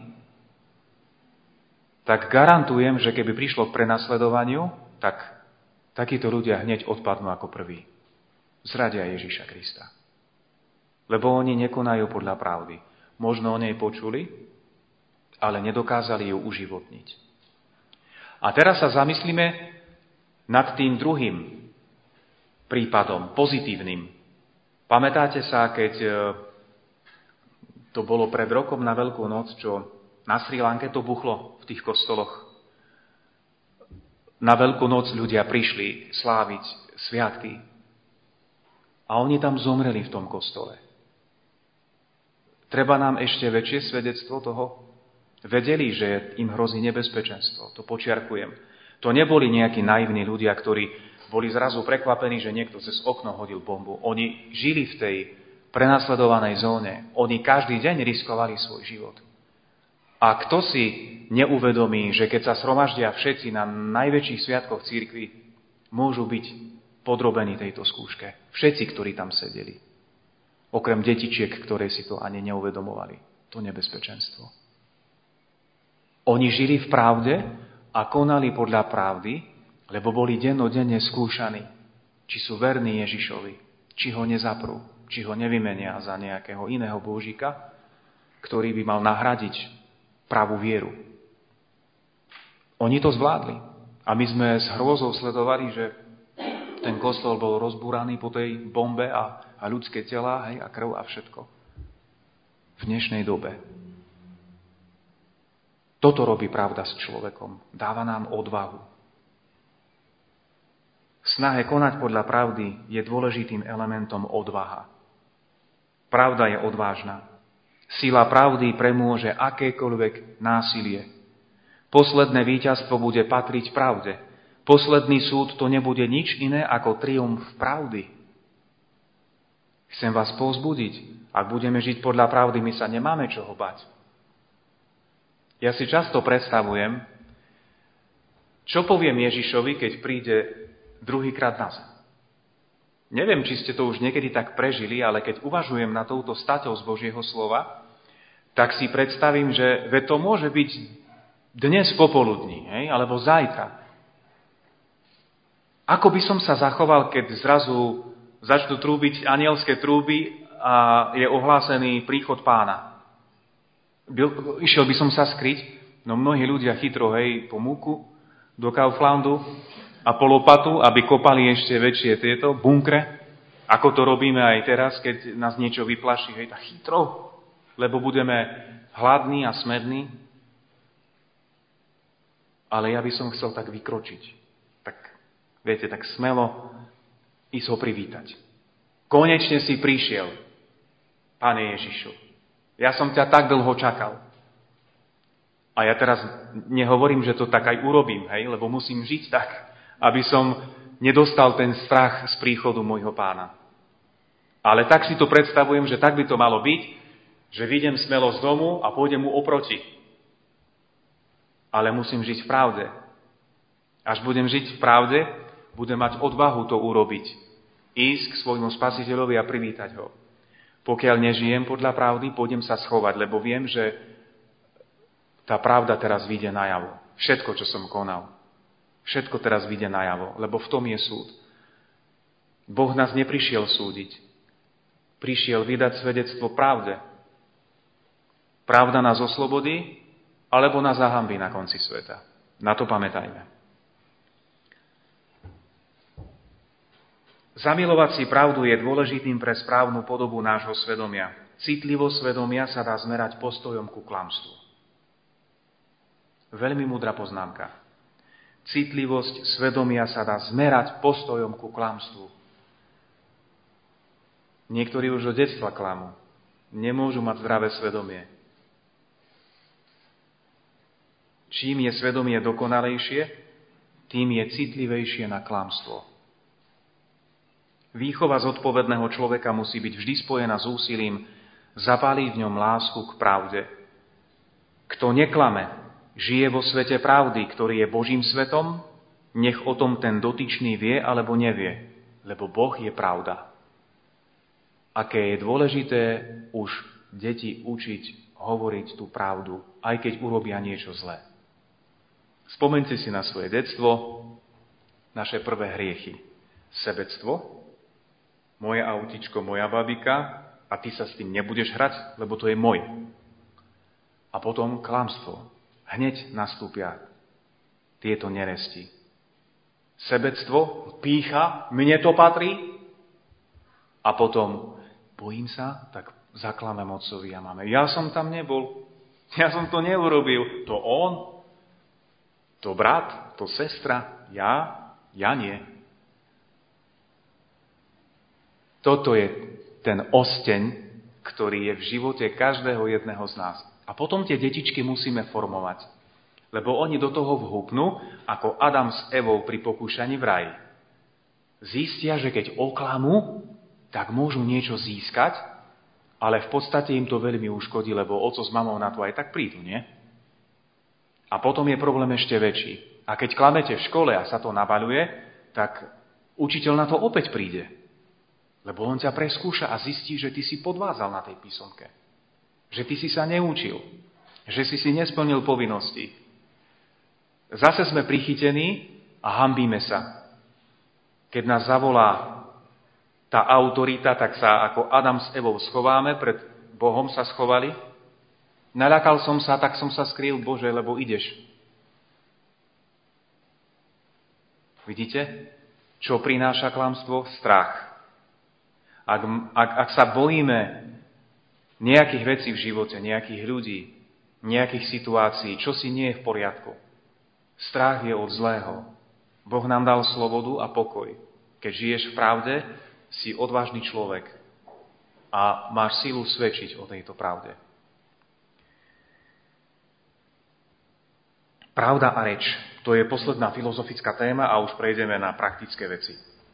tak garantujem, že keby prišlo k prenasledovaniu, tak takíto ľudia hneď odpadnú ako prví. Zradia Ježiša Krista. Lebo oni nekonajú podľa pravdy. Možno o nej počuli, ale nedokázali ju uživotniť. A teraz sa zamyslíme nad tým druhým prípadom, pozitívnym. Pamätáte sa, keď to bolo pred rokom na Veľkú noc, čo na Srí Lanke to buchlo v tých kostoloch. Na Veľkú noc ľudia prišli sláviť sviatky. A oni tam zomreli v tom kostole. Treba nám ešte väčšie svedectvo toho? Vedeli, že im hrozí nebezpečenstvo. To počiarkujem. To neboli nejakí naivní ľudia, ktorí boli zrazu prekvapení, že niekto cez okno hodil bombu. Oni žili v tej prenasledovanej zóne. Oni každý deň riskovali svoj život. A kto si neuvedomí, že keď sa zhromaždia všetci na najväčších sviatkoch cirkvi, môžu byť podrobení tejto skúške. Všetci, ktorí tam sedeli. Okrem detičiek, ktoré si to ani neuvedomovali. To nebezpečenstvo. Oni žili v pravde a konali podľa pravdy, lebo boli dennodenne skúšaní, či sú verní Ježišovi, či ho nezaprú, či ho nevymenia za nejakého iného božika, ktorý by mal nahradiť pravú vieru. Oni to zvládli. A my sme s hrôzou sledovali, že ten kostol bol rozbúraný po tej bombe a ľudské telá, hej, a krv a všetko. V dnešnej dobe. Toto robí pravda s človekom. Dáva nám odvahu. V snahe konať podľa pravdy je dôležitým elementom odvaha. Pravda je odvážna. Sila pravdy premôže akékoľvek násilie. Posledné víťazstvo bude patriť pravde. Posledný súd to nebude nič iné ako triumf pravdy. Chcem vás povzbudiť. Ak budeme žiť podľa pravdy, my sa nemáme čoho bať. Ja si často predstavujem, čo poviem Ježišovi, keď príde druhýkrát na zem. Neviem, či ste to už niekedy tak prežili, ale keď uvažujem na touto staťou z Božieho slova, tak si predstavím, že to môže byť dnes popoludní, hej, alebo zajtra. Ako by som sa zachoval, keď zrazu začnú trúbiť anielské trúby a je ohlásený príchod Pána? Išiel by som sa skryť? No mnohí ľudia chytro, hej, po múku do Kauflandu a po lopatu, aby kopali ešte väčšie tieto bunkre, ako to robíme aj teraz, keď nás niečo vyplaší, hej, tak chytro, lebo budeme hladní a smední. Ale ja by som chcel tak vykročiť. Tak, viete, tak smelo ísť ho privítať. Konečne si prišiel, Pane Ježišu. Ja som ťa tak dlho čakal. A ja teraz nehovorím, že to tak aj urobím, hej, lebo musím žiť tak, aby som nedostal ten strach z príchodu môjho Pána. Ale tak si to predstavujem, že tak by to malo byť, že vyjdem smelo z domu a pôjdem mu oproti. Ale musím žiť v pravde. Až budem žiť v pravde, budem mať odvahu to urobiť. Ísť k svojmu Spasiteľovi a privítať ho. Pokiaľ nežijem podľa pravdy, pôjdem sa schovať, lebo viem, že tá pravda teraz vyjde najavo. Všetko, čo som konal. Všetko teraz vyjde najavo, lebo v tom je súd. Boh nás neprišiel súdiť. Prišiel vydať svedectvo pravde. Pravda nás oslobodí, alebo nás zahambí na konci sveta. Na to pamätajme. Zamilovať si pravdu je dôležitým pre správnu podobu nášho svedomia. Citlivosť svedomia sa dá zmerať postojom ku klamstvu. Veľmi múdra poznámka. Citlivosť svedomia sa dá zmerať postojom ku klamstvu. Niektorí už od detstva klamú. Nemôžu mať zdravé svedomie. Čím je svedomie dokonalejšie, tým je citlivejšie na klamstvo. Výchova zodpovedného človeka musí byť vždy spojená s úsilím zapáliť v ňom lásku k pravde. Kto neklame, žije vo svete pravdy, ktorý je Božím svetom, nech o tom ten dotyčný vie alebo nevie, lebo Boh je pravda. Aké je dôležité už deti učiť hovoriť tú pravdu, aj keď urobia niečo zlé. Spomeňte si na svoje detstvo, naše prvé hriechy. Sebectvo, moje autičko, moja babika a ty sa s tým nebudeš hrať, lebo to je môj. A potom klamstvo. Hneď nastúpia tieto neresti. Sebectvo, pýcha, mne to patrí. A potom, bojím sa, tak zaklamem otcovi a mame. Ja som tam nebol. Ja som to neurobil. To on. To brat, to sestra, ja nie. Toto je ten osteň, ktorý je v živote každého jedného z nás. A potom tie detičky musíme formovať. Lebo oni do toho vhupnú, ako Adam s Evou pri pokúšaní v raji. Zistia, že keď oklamú, tak môžu niečo získať, ale v podstate im to veľmi uškodí, lebo oco s mamou na to aj tak prídu, nie? A potom je problém ešte väčší. A keď klamete v škole a sa to nabaľuje, tak učiteľ na to opäť príde. Lebo on ťa preskúša a zistí, že ty si podvádzal na tej písomke. Že ty si sa neučil. Že si nesplnil povinnosti. Zase sme prichytení a hanbíme sa. Keď nás zavolá tá autorita, tak sa ako Adam s Evou schováme, pred Bohom sa schovali Naľakal som sa, tak som sa skrýl, Bože, lebo ideš. Vidíte, čo prináša klamstvo? Strach. Ak sa bojíme nejakých vecí v živote, nejakých ľudí, nejakých situácií, čo si nie je v poriadku, strach je od zlého. Boh nám dal slobodu a pokoj. Keď žiješ v pravde, si odvážny človek a máš silu svedčiť o tejto pravde. Pravda a reč. To je posledná filozofická téma a už prejdeme na praktické veci.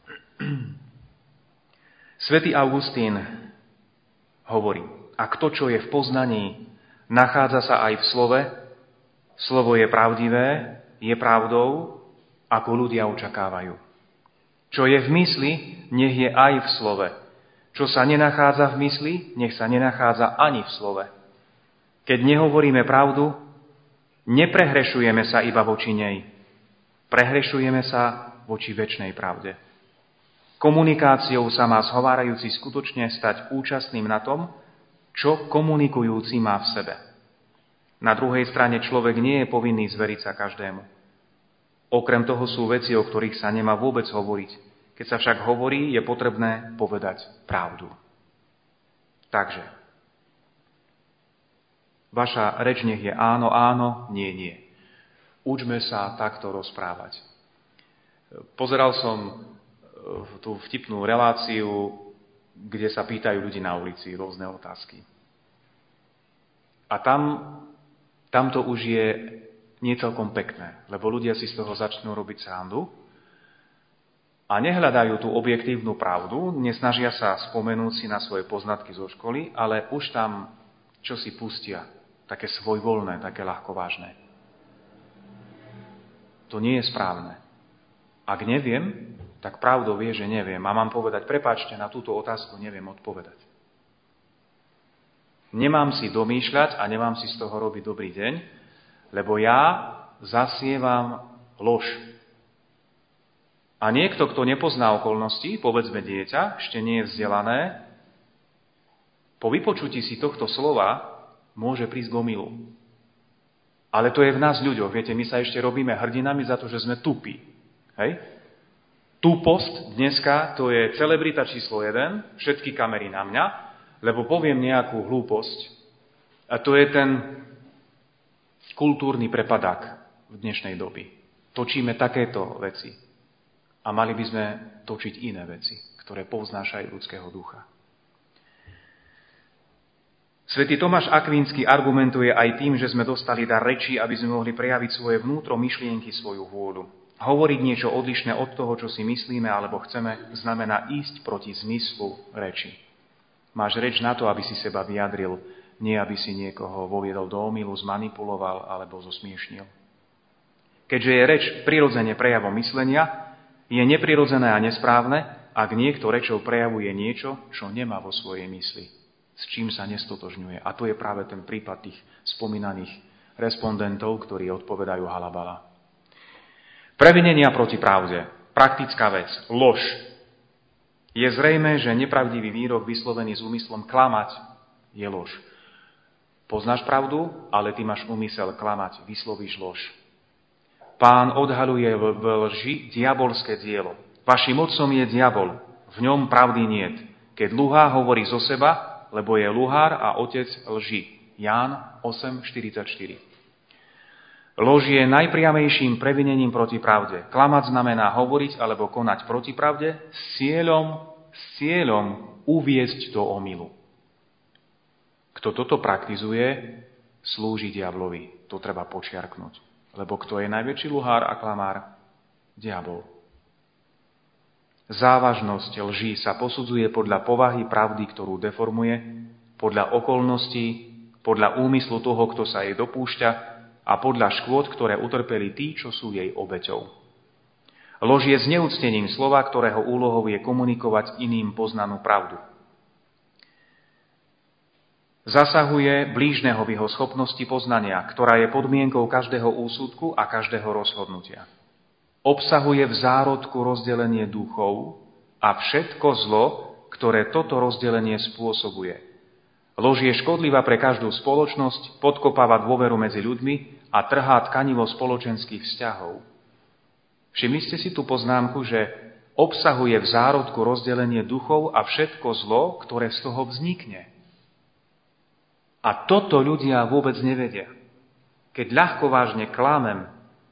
Svätý Augustín hovorí, ak to, čo je v poznaní, nachádza sa aj v slove, slovo je pravdivé, je pravdou, ako ľudia očakávajú. Čo je v mysli, nech je aj v slove. Čo sa nenachádza v mysli, nech sa nenachádza ani v slove. Keď nehovoríme pravdu, neprehrešujeme sa iba voči nej. Prehrešujeme sa voči večnej pravde. Komunikáciou sa má zhovárajúci skutočne stať účastným na tom, čo komunikujúci má v sebe. Na druhej strane človek nie je povinný zveriť sa každému. Okrem toho sú veci, o ktorých sa nemá vôbec hovoriť. Keď sa však hovorí, je potrebné povedať pravdu. Takže, vaša reč nech je áno, áno, nie, nie. Učme sa takto rozprávať. Pozeral som tú vtipnú reláciu, kde sa pýtajú ľudí na ulici rôzne otázky. A tam to už je nie celkom pekné, lebo ľudia si z toho začnú robiť srandu a nehľadajú tú objektívnu pravdu, nesnažia sa spomenúť si na svoje poznatky zo školy, ale už tam čo si pustia, také svojvoľné, také ľahkovážne. To nie je správne. Ak neviem, tak pravdou vie, že neviem. A mám povedať, prepáčte, na túto otázku neviem odpovedať. Nemám si domýšľať a nemám si z toho robiť dobrý deň, lebo ja zasievam lož. A niekto, kto nepozná okolnosti, povedzme dieťa, ešte nie je vzdelané, po vypočutí si tohto slova môže prísť k omylu. Ale to je v nás ľuďoch. Viete, my sa ešte robíme hrdinami za to, že sme tupí. Hej? Tuposť dneska to je celebrita číslo 1, všetky kamery na mňa, lebo poviem nejakú hlúposť. A to je ten kultúrny prepadák v dnešnej doby. Točíme takéto veci. A mali by sme točiť iné veci, ktoré povznášajú ľudského ducha. Svätý Tomáš Akvínsky argumentuje aj tým, že sme dostali dar reči, aby sme mohli prejaviť svoje vnútro, myšlienky, svoju vôľu. Hovoriť niečo odlišné od toho, čo si myslíme alebo chceme, znamená ísť proti zmyslu reči. Máš reč na to, aby si seba vyjadril, nie aby si niekoho voviedol do omylu, zmanipuloval alebo zosmiešnil. Keďže je reč prirodzene prejavom myslenia, je neprirodzené a nesprávne, ak niekto rečou prejavuje niečo, čo nemá vo svojej mysli, s čím sa nestotožňuje. A to je práve ten prípad tých spomínaných respondentov, ktorí odpovedajú halabala. Previnenia proti pravde. Praktická vec. Lož. Je zrejmé, že nepravdivý výrok vyslovený s úmyslom klamať je lož. Poznáš pravdu, ale ty máš úmysel klamať. Vyslovíš lož. Pán odhaľuje v lži diabolské dielo. Vašim otcom je diabol. V ňom pravdy niet. Keď luhá hovorí zo seba, lebo je luhár a otec lži. Ján 8.44. Lož je najpriamejším previnením proti pravde. Klamať znamená hovoriť alebo konať proti pravde s cieľom uviesť do omylu. Kto toto praktizuje, slúži diablovi. To treba počiarknúť. Lebo kto je najväčší luhár a klamár? Diabol. Závažnosť lží sa posudzuje podľa povahy pravdy, ktorú deformuje, podľa okolností, podľa úmyslu toho, kto sa jej dopúšťa, a podľa škôd, ktoré utrpeli tí, čo sú jej obeťou. Lož je zneúctením slova, ktorého úlohou je komunikovať iným poznanú pravdu. Zasahuje blížneho v jeho schopnosti poznania, ktorá je podmienkou každého úsudku a každého rozhodnutia. Obsahuje v zárodku rozdelenie duchov a všetko zlo, ktoré toto rozdelenie spôsobuje. Lož je škodlivá pre každú spoločnosť, podkopáva dôveru medzi ľuďmi a trhá tkanivo spoločenských vzťahov. Všimli ste si tú poznámku, že obsahuje v zárodku rozdelenie duchov a všetko zlo, ktoré z toho vznikne. A toto ľudia vôbec nevedia. Keď ľahkovážne klamem,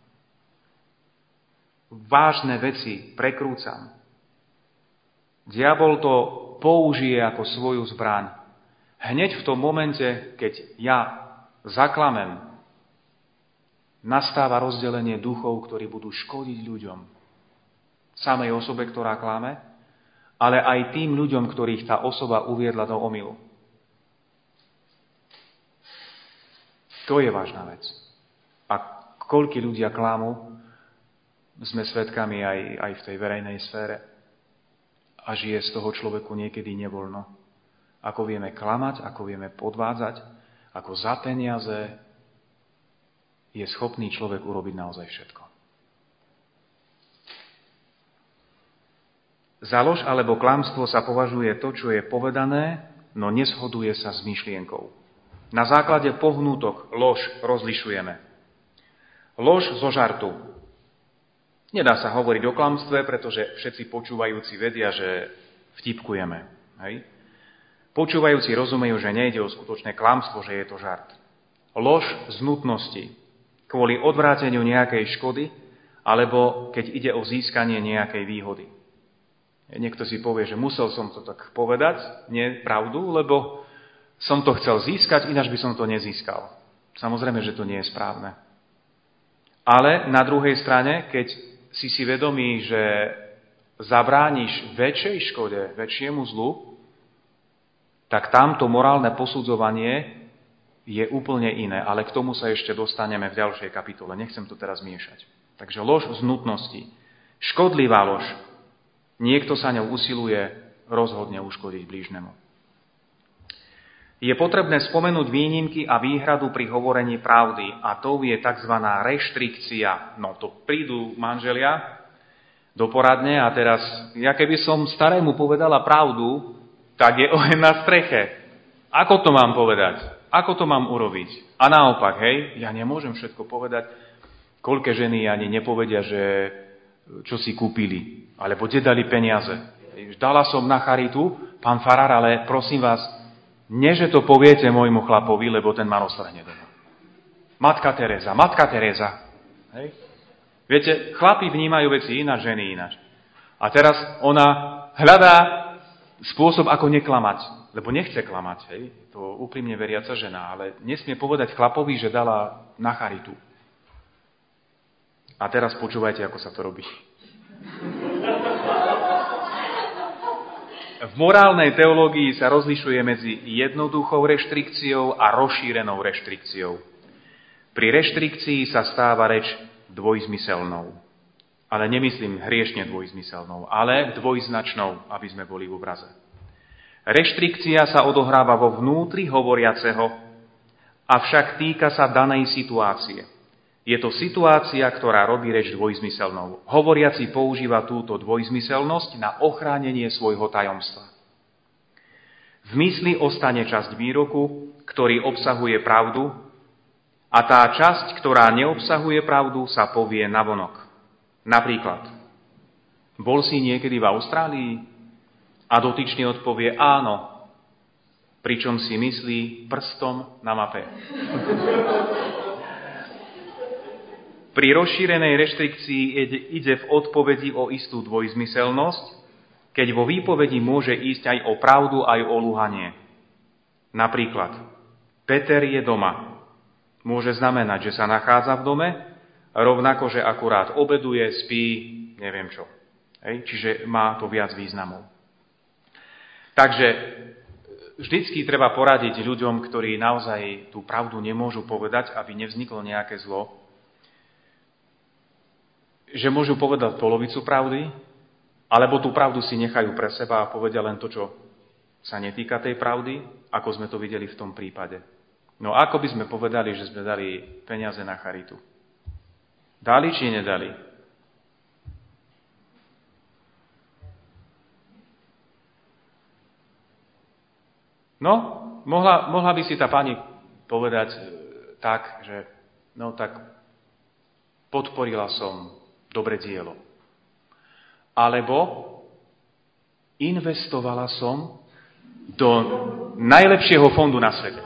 vážne veci prekrúcam, diabol to použije ako svoju zbraň. Hneď v tom momente, keď ja zaklamem, nastáva rozdelenie duchov, ktorí budú škodiť ľuďom. Samej osobe, ktorá klame, ale aj tým ľuďom, ktorých tá osoba uviedla do omylu. To je vážna vec. A koľko ľudia klamú, sme svedkami aj v tej verejnej sfére. A žije z toho človeku niekedy nevoľno. Ako vieme klamať, ako vieme podvádzať, ako za peniaze je schopný človek urobiť naozaj všetko. Za lož alebo klamstvo sa považuje to, čo je povedané, no neshoduje sa s myšlienkou. Na základe pohnútok lož rozlišujeme. Lož zo žartu. Nedá sa hovoriť o klamstve, pretože všetci počúvajúci vedia, že vtipkujeme. Hej? Počúvajúci rozumejú, že nejde o skutočné klamstvo, že je to žart. Lož z nutnosti, kvôli odvráteniu nejakej škody, alebo keď ide o získanie nejakej výhody. Niekto si povie, že musel som to tak povedať, nie pravdu, lebo som to chcel získať, ináč by som to nezískal. Samozrejme, že to nie je správne. Ale na druhej strane, keď si vedomý, že zabrániš väčšej škode, väčšiemu zlu, tak tamto morálne posudzovanie je úplne iné. Ale k tomu sa ešte dostaneme v ďalšej kapitole. Nechcem to teraz miešať. Takže lož z nutnosti. Škodlivá lož. Niekto sa ňou usiluje rozhodne uškodiť blížnemu. Je potrebné spomenúť výnimky a výhradu pri hovorení pravdy. A to je tzv. Reštrikcia. No to prídu manželia do poradne a teraz, ja keby som starému povedala pravdu, tak je oheň na streche. Ako to mám povedať? Ako to mám urobiť? A naopak, hej, ja nemôžem všetko povedať. Koľké ženy ani nepovedia, že čo si kúpili, alebo kde dali peniaze. Dala som na charitu, pán farár, ale prosím vás, nie, že to poviete môjmu chlapovi, lebo ten ma roztrhne doma. Matka Teresa. Hej. Viete, chlapi vnímajú veci ináč, ženy ináč. A teraz ona hľadá spôsob, ako neklamať, lebo nechce klamať, hej. To úprimne veriaca žena, ale nesmie povedať chlapovi, že dala na charitu. A teraz počúvajte, ako sa to robí. V morálnej teológii sa rozlišuje medzi jednoduchou reštrikciou a rozšírenou reštrikciou. Pri reštrikcii sa stáva reč dvojzmyselnou. Ale nemyslím hriešne dvojzmyselnou, ale dvojznačnou, aby sme boli v obraze. Reštrikcia sa odohráva vo vnútri hovoriaceho, avšak týka sa danej situácie. Je to situácia, ktorá robí reč dvojzmyselnou. Hovoriaci používa túto dvojzmyselnosť na ochránenie svojho tajomstva. V mysli ostane časť výroku, ktorý obsahuje pravdu, a tá časť, ktorá neobsahuje pravdu, sa povie navonok. Napríklad, bol si niekedy v Austrálii? A dotyčný odpovie áno, pričom si myslí prstom na mape. Pri rozšírenej reštrikcii ide v odpovedi o istú dvojzmyselnosť, keď vo výpovedi môže ísť aj o pravdu, aj o lúhanie. Napríklad, Peter je doma. Môže znamenať, že sa nachádza v dome, rovnako, že akurát obeduje, spí, neviem čo. Hej? Čiže má to viac významov. Takže vždycky treba poradiť ľuďom, ktorí naozaj tú pravdu nemôžu povedať, aby nevzniklo nejaké zlo, že môžu povedať polovicu pravdy, alebo tú pravdu si nechajú pre seba a povedia len to, čo sa netýka tej pravdy, ako sme to videli v tom prípade. No ako by sme povedali, že sme dali peniaze na charitu? Dali či nedali? No, mohla by si tá pani povedať tak, že no tak podporila som dobre dielo. Alebo investovala som do najlepšieho fondu na svete.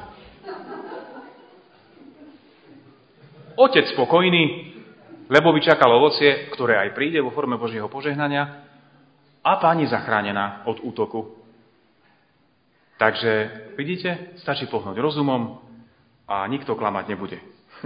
Otec spokojný, lebo by čakal ovocie, ktoré aj príde vo forme Božieho požehnania, a pani zachránená od útoku. Takže, vidíte, stačí pohnúť rozumom a nikto klamať nebude.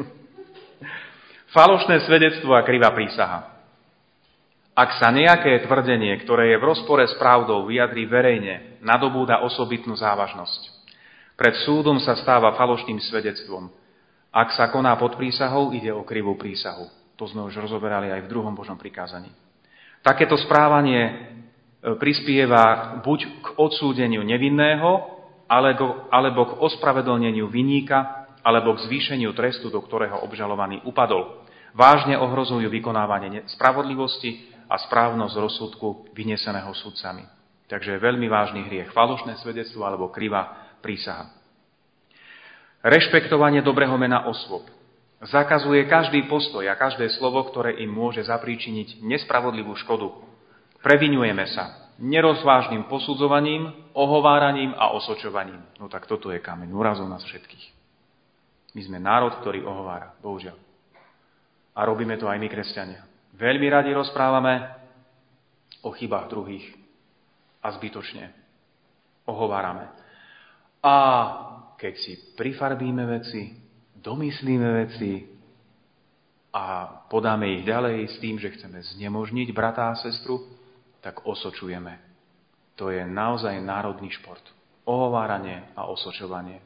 Falošné svedectvo a krivá prísaha. Ak sa nejaké tvrdenie, ktoré je v rozpore s pravdou, vyjadrí verejne, nadobúda osobitnú závažnosť. Pred súdom sa stáva falošným svedectvom. Ak sa koná pod prísahou, ide o krivú prísahu. To sme už rozoberali aj v 2. Božom prikázaní. Takéto správanie prispieva buď k odsúdeniu nevinného, alebo k ospravedlneniu vinníka, alebo k zvýšeniu trestu, do ktorého obžalovaný upadol. Vážne ohrozujú vykonávanie spravodlivosti a správnosť rozsudku vyneseného sudcami. Takže je veľmi vážny hriech. Falošné svedectvo alebo krivá prísaha. Rešpektovanie dobrého mena osôb. Zakazuje každý postoj a každé slovo, ktoré im môže zapríčiniť nespravodlivú škodu. Previňujeme sa nerozvážnym posudzovaním, ohováraním a osočovaním. No tak toto je kameň úrazov nás všetkých. My sme národ, ktorý ohovára, bohužiaľ. A robíme to aj my, kresťania. Veľmi radi rozprávame o chybách druhých a zbytočne ohovárame. A keď si prifarbíme veci, domyslíme veci a podáme ich ďalej s tým, že chceme znemožniť brata a sestru, tak osočujeme. To je naozaj národný šport. Ohováranie a osočovanie.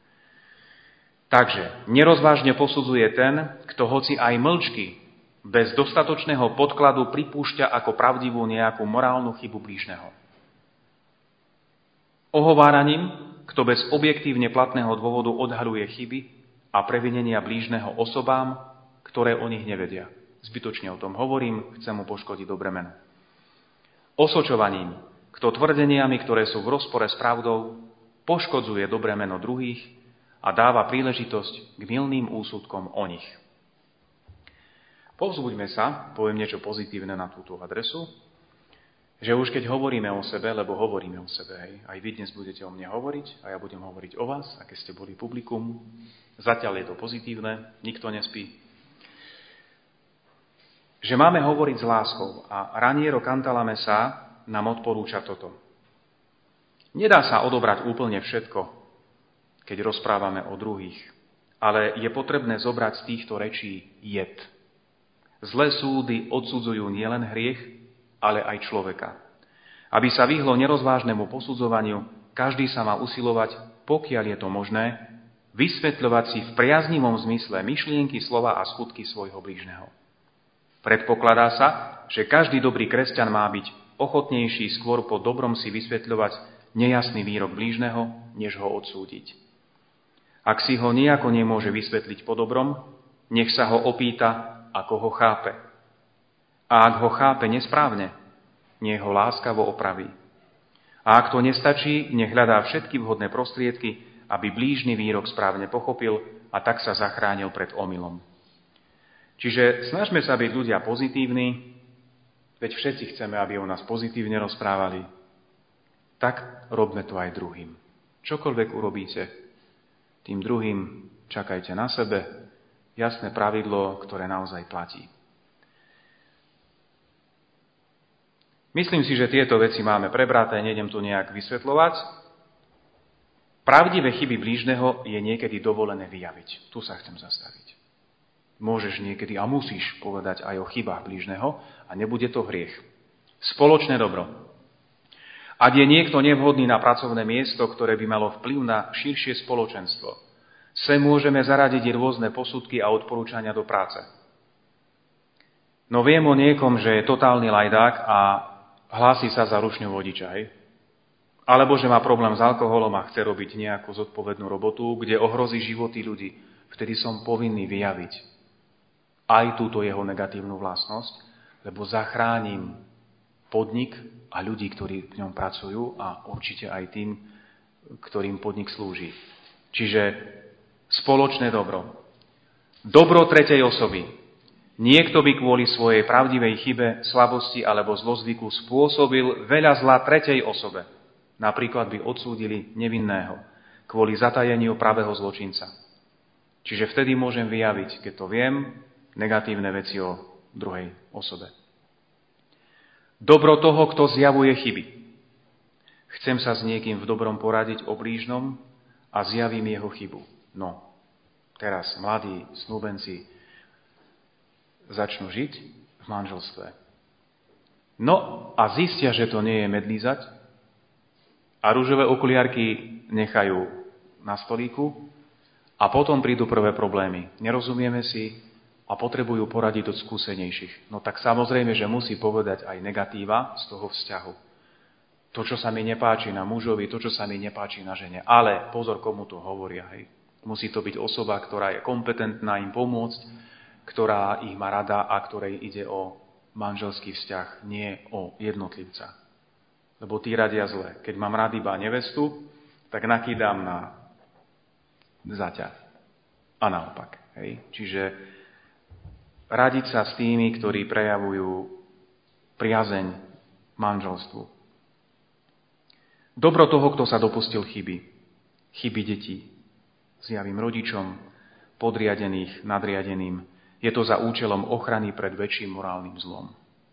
Takže nerozvážne posudzuje ten, kto hoci aj mlčky, bez dostatočného podkladu pripúšťa ako pravdivú nejakú morálnu chybu blížneho. Ohováraním, kto bez objektívne platného dôvodu odhaľuje chyby a previnenia blížneho osobám, ktoré o nich nevedia. Zbytočne o tom hovorím, chcem mu poškodiť dobre meno. Osočovaním, kto tvrdeniami, ktoré sú v rozpore s pravdou, poškodzuje dobré meno druhých a dáva príležitosť k mylným úsudkom o nich. Povzbuďme sa, poviem niečo pozitívne na túto adresu, že už keď hovoríme o sebe, lebo hovoríme o sebe, hej, aj vy dnes budete o mne hovoriť a ja budem hovoriť o vás, aké ste boli publikum, zatiaľ je to pozitívne, nikto nespí, že máme hovoriť s láskou a Raniero Cantalamessa nám odporúča toto. Nedá sa odobrať úplne všetko, keď rozprávame o druhých, ale je potrebné zobrať z týchto rečí jed. Zlé súdy odsudzujú nielen hriech, ale aj človeka. Aby sa vyhlo nerozvážnemu posudzovaniu, každý sa má usilovať, pokiaľ je to možné, vysvetľovať si v priaznivom zmysle myšlienky, slova a skutky svojho blížneho. Predpokladá sa, že každý dobrý kresťan má byť ochotnejší skôr po dobrom si vysvetľovať nejasný výrok blížneho, než ho odsúdiť. Ak si ho nejako nemôže vysvetliť po dobrom, nech sa ho opýta, ako ho chápe. A ak ho chápe nesprávne, nech ho láskavo opraví. A ak to nestačí, nech hľadá všetky vhodné prostriedky, aby blížny výrok správne pochopil a tak sa zachránil pred omylom. Čiže snažme sa byť ľudia pozitívni, veď všetci chceme, aby o nás pozitívne rozprávali. Tak robme to aj druhým. Čokoľvek urobíte, tým druhým čakajte na sebe, jasné pravidlo, ktoré naozaj platí. Myslím si, že tieto veci máme prebraté, nejdem tu nejak vysvetľovať. Pravdivé chyby blížneho je niekedy dovolené vyjaviť. Tu sa chcem zastaviť. Môžeš niekedy a musíš povedať aj o chybách blížneho a nebude to hriech. Spoločné dobro. Ak je niekto nevhodný na pracovné miesto, ktoré by malo vplyv na širšie spoločenstvo, sem môžeme zaradiť rôzne posudky a odporúčania do práce. No viem o niekom, že je totálny lajdák a hlási sa za rušňu vodiča, hej? Alebo že má problém s alkoholom a chce robiť nejakú zodpovednú robotu, kde ohrozí životy ľudí. Vtedy som povinný vyjaviť aj túto jeho negatívnu vlastnosť, lebo zachránim podnik a ľudí, ktorí v ňom pracujú a určite aj tým ktorým podnik slúži. Čiže spoločné dobro. Dobro tretej osoby. Niekto by kvôli svojej pravdivej chybe, slabosti alebo zlozvyku spôsobil veľa zla tretej osobe. Napríklad by odsúdili nevinného kvôli zatajeniu pravého zločinca. Čiže vtedy môžem vyjaviť, keď to viem, negatívne veci o druhej osobe. Dobro toho, kto zjavuje chyby. Chcem sa s niekým v dobrom poradiť o blížnom a zjavím jeho chybu. No, teraz mladí snúbenci začnú žiť v manželstve. No a zistia, že to nie je medlízať a ružové okuliarky nechajú na stolíku a potom prídu prvé problémy. Nerozumieme si a potrebujú poradiť od skúsenejších. No tak samozrejme, že musí povedať aj negatíva z toho vzťahu. To, čo sa mi nepáči na mužovi, to, čo sa mi nepáči na žene. Ale pozor, komu to hovoria. Hej. Musí to byť osoba, ktorá je kompetentná im pomôcť, ktorá ich má rada a ktorej ide o manželský vzťah, nie o jednotlivca. Lebo tí radia zle. Keď mám rád iba nevestu, tak nakýdam na zaťa. A naopak. Hej. Čiže radiť sa s tými, ktorí prejavujú priazeň manželstvu. Dobro toho, kto sa dopustil chyby. Chyby detí. Zjavím rodičom, podriadených, nadriadeným. Je to za účelom ochrany pred väčším morálnym zlom.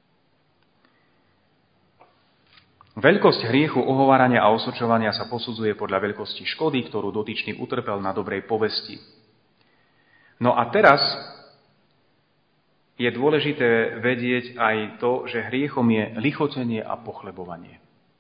Veľkosť hriechu, ohovárania a osočovania sa posudzuje podľa veľkosti škody, ktorú dotyčný utrpel na dobrej povesti. No a teraz je dôležité vedieť aj to, že hriechom je lichotenie a pochlebovanie.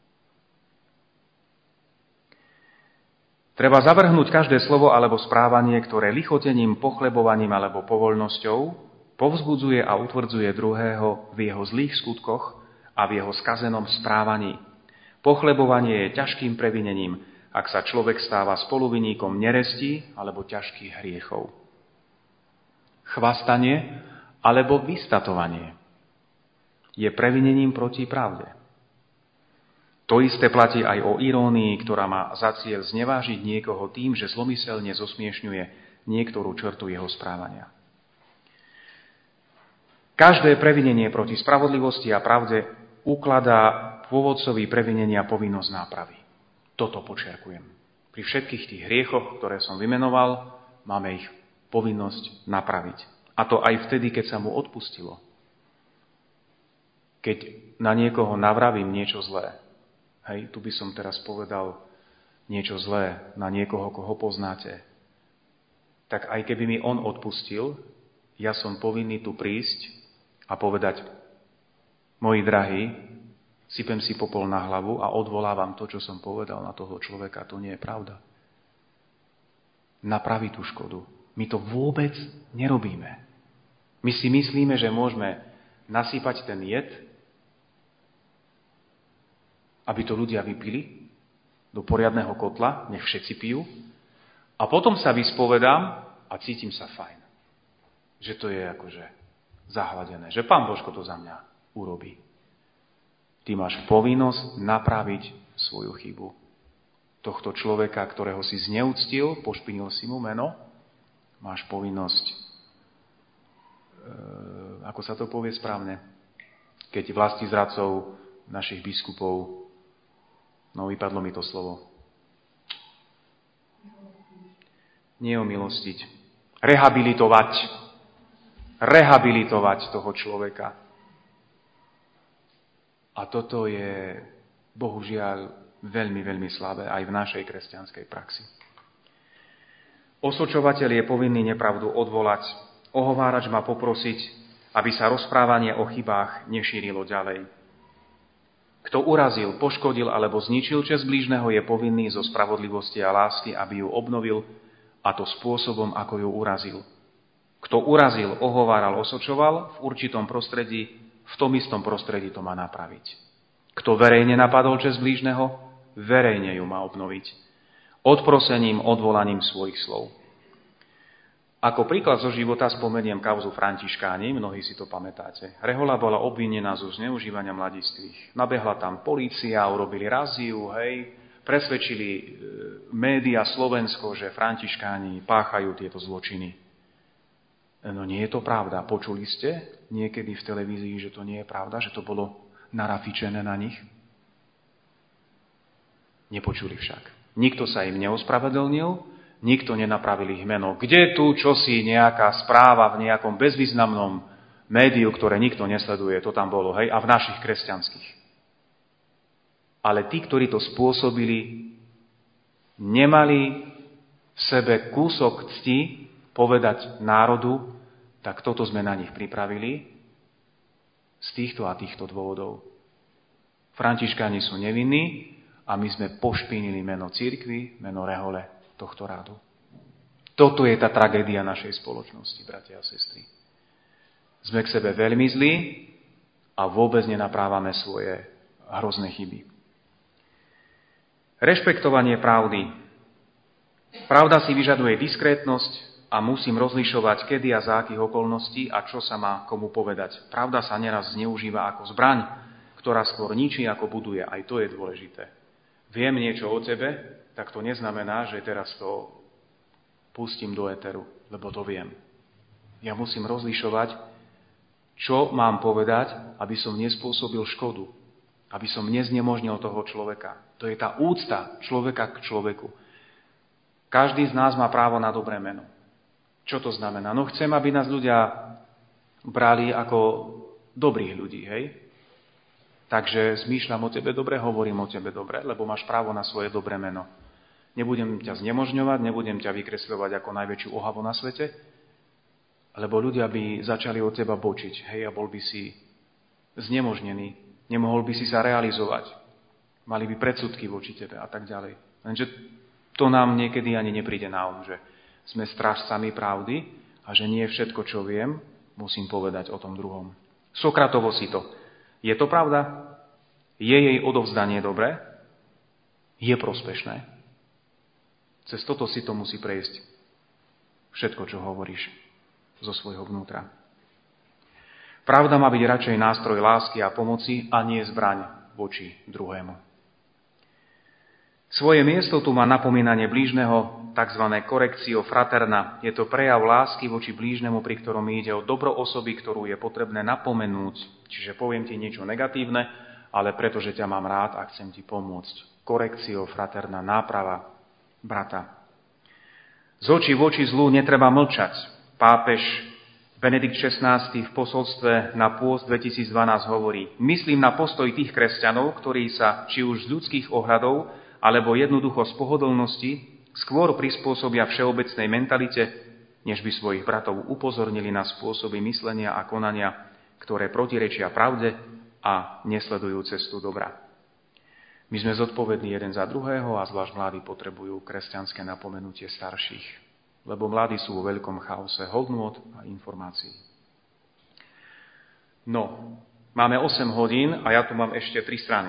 Treba zavrhnúť každé slovo alebo správanie, ktoré lichotením, pochlebovaním alebo povoľnosťou povzbudzuje a utvrdzuje druhého v jeho zlých skutkoch a v jeho skazenom správaní. Pochlebovanie je ťažkým previnením, ak sa človek stáva spoluviníkom nerestí alebo ťažkých hriechov. Chvastanie alebo vystatovanie je previnením proti pravde. To isté platí aj o irónii, ktorá má za cieľ znevážiť niekoho tým, že zlomyselne zosmiešňuje niektorú črtu jeho správania. Každé previnenie proti spravodlivosti a pravde ukladá pôvodcovi previnenia povinnosť nápravy. Toto podčiarkujem. Pri všetkých tých hriechoch, ktoré som vymenoval, máme ich povinnosť napraviť. A to aj vtedy, keď sa mu odpustilo. Keď na niekoho navravím niečo zlé. Hej, tu by som teraz povedal niečo zlé na niekoho, koho poznáte. Tak aj keby mi on odpustil, ja som povinný tu prísť a povedať: moji drahí, sypem si popol na hlavu a odvolávam to, čo som povedal na toho človeka. To nie je pravda. Napraví tú škodu. My to vôbec nerobíme. My si myslíme, že môžeme nasypať ten jed, aby to ľudia vypili do poriadneho kotla, nech všetci pijú, a potom sa vyspovedám a cítim sa fajn. Že to je akože zahladené. Že Pán Božko to za mňa urobí. Ty máš povinnosť napraviť svoju chybu. Tohto človeka, ktorého si zneúctil, pošpinil si mu meno, máš povinnosť, ako sa to povie správne, keď vlasti zradcov našich biskupov, no vypadlo mi to slovo, neomilostiť, rehabilitovať toho človeka. A toto je, bohužiaľ, veľmi, veľmi slabé aj v našej kresťanskej praxi. Osočovateľ je povinný nepravdu odvolať, ohovárač má poprosiť, aby sa rozprávanie o chybách nešírilo ďalej. Kto urazil, poškodil alebo zničil česť blížneho, je povinný zo spravodlivosti a lásky, aby ju obnovil, a to spôsobom, ako ju urazil. Kto urazil, ohováral, osočoval v určitom prostredí, v tom istom prostredí to má napraviť. Kto verejne napadol česť blížneho, verejne ju má obnoviť. Odprosením, odvolaním svojich slov. Ako príklad zo života spomeniem kauzu Františkáni, mnohí si to pamätáte. Rehoľa bola obvinená zo zneužívania mladistvých. Nabehla tam polícia, urobili raziu, hej, presvedčili média Slovensko, že františkáni páchajú tieto zločiny. No nie je to pravda. Počuli ste niekedy v televízii, že to nie je pravda, že to bolo narafičené na nich? Nepočuli však. Nikto sa im neospravedlnil, nikto nenapravil ich meno. Kde tu čosi nejaká správa v nejakom bezvýznamnom médiu, ktoré nikto nesleduje, to tam bolo, hej, a v našich kresťanských. Ale tí, ktorí to spôsobili, nemali v sebe kúsok cti povedať národu, tak toto sme na nich pripravili z týchto a týchto dôvodov. Františkáni sú nevinní a my sme pošpinili meno cirkvi, meno rehole tohto rádu. Toto je tá tragédia našej spoločnosti, bratia a sestry. Sme k sebe veľmi zlí a vôbec nenaprávame svoje hrozné chyby. Rešpektovanie pravdy. Pravda si vyžaduje diskrétnosť a musím rozlišovať, kedy a za akých okolností a čo sa má komu povedať. Pravda sa neraz zneužíva ako zbraň, ktorá skôr ničí, ako buduje. Aj to je dôležité. Viem niečo o tebe, tak to neznamená, že teraz to pustím do éteru, lebo to viem. Ja musím rozlišovať, čo mám povedať, aby som nespôsobil škodu, aby som neznemožnil toho človeka. To je tá úcta človeka k človeku. Každý z nás má právo na dobré meno. Čo to znamená? No chcem, aby nás ľudia brali ako dobrých ľudí, hej? Takže zmýšľam o tebe dobre, hovorím o tebe dobre, lebo máš právo na svoje dobré meno. Nebudem ťa znemožňovať, nebudem ťa vykresľovať ako najväčšiu ohavu na svete, lebo ľudia by začali od teba bočiť, hej, a bol by si znemožnený, nemohol by si sa realizovať, mali by predsudky voči tebe a tak ďalej. Lenže to nám niekedy ani nepríde na že sme strážcami pravdy a že nie všetko, čo viem, musím povedať o tom druhom. Sokratovo si to. Je to pravda? Je jej odovzdanie dobré? Je prospešné? Cez toto si to musí prejsť všetko, čo hovoríš zo svojho vnútra. Pravda má byť radšej nástroj lásky a pomoci a nie zbraň voči druhému. Svoje miesto tu má napomínanie blížneho, tzv. Correctio fraterna. Je to prejav lásky voči blížnemu, pri ktorom ide o dobro osoby, ktorú je potrebné napomenúť. Čiže poviem ti niečo negatívne, ale pretože ťa mám rád a chcem ti pomôcť. Correctio fraterna, náprava brata. Z očí v oči zlu netreba mlčať. Pápež Benedikt XVI v posolstve na pôst 2012 hovorí: myslím na postoj tých kresťanov, ktorí sa či už z ľudských ohľadov alebo jednoducho z pohodlnosti skôr prispôsobia všeobecnej mentalite, než by svojich bratov upozornili na spôsoby myslenia a konania, ktoré protirečia pravde a nesledujú cestu dobra. My sme zodpovední jeden za druhého a zvlášť mladí potrebujú kresťanské napomenutie starších, lebo mladí sú vo veľkom chaose hodnôt a informácií. No, máme 8 hodín a ja tu mám ešte 3 strany.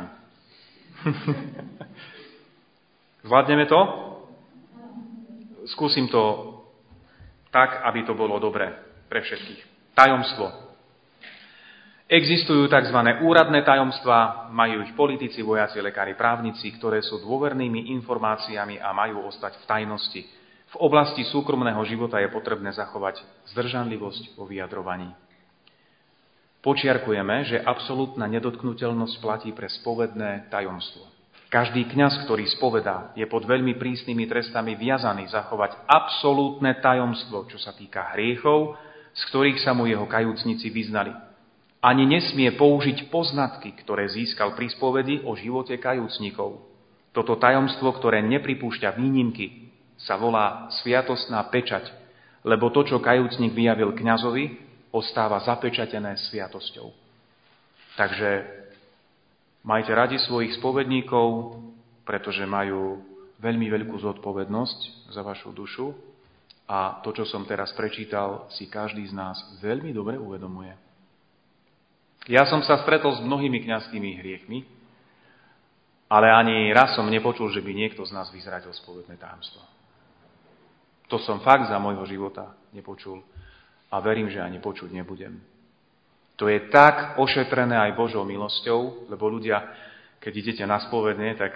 Zvládneme to? Skúsim to tak, aby to bolo dobré pre všetkých. Tajomstvo. Existujú tzv. Úradné tajomstvá, majú ich politici, vojaci, lekári, právnici, ktoré sú dôvernými informáciami a majú ostať v tajnosti. V oblasti súkromného života je potrebné zachovať zdržanlivosť vo vyjadrovaní. Počiarkujeme, že absolútna nedotknuteľnosť platí pre spovedné tajomstvo. Každý kňaz, ktorý spovedá, je pod veľmi prísnymi trestami viazaný zachovať absolútne tajomstvo, čo sa týka hriechov, z ktorých sa mu jeho kajúcnici vyznali. Ani nesmie použiť poznatky, ktoré získal pri spovedi o živote kajúcnikov. Toto tajomstvo, ktoré nepripúšťa výnimky, sa volá sviatostná pečať, lebo to, čo kajúcnik vyjavil kňazovi, ostáva zapečatené sviatosťou. Takže majte radi svojich spovedníkov, pretože majú veľmi veľkú zodpovednosť za vašu dušu a to, čo som teraz prečítal, si každý z nás veľmi dobre uvedomuje. Ja som sa stretol s mnohými kňazskými hriechmi, ale ani raz som nepočul, že by niekto z nás vyzradil spovedné tajomstvo. To som fakt za môjho života nepočul a verím, že ani počuť nebudem. To je tak ošetrené aj Božou milosťou, lebo ľudia, keď idete na spovedne, tak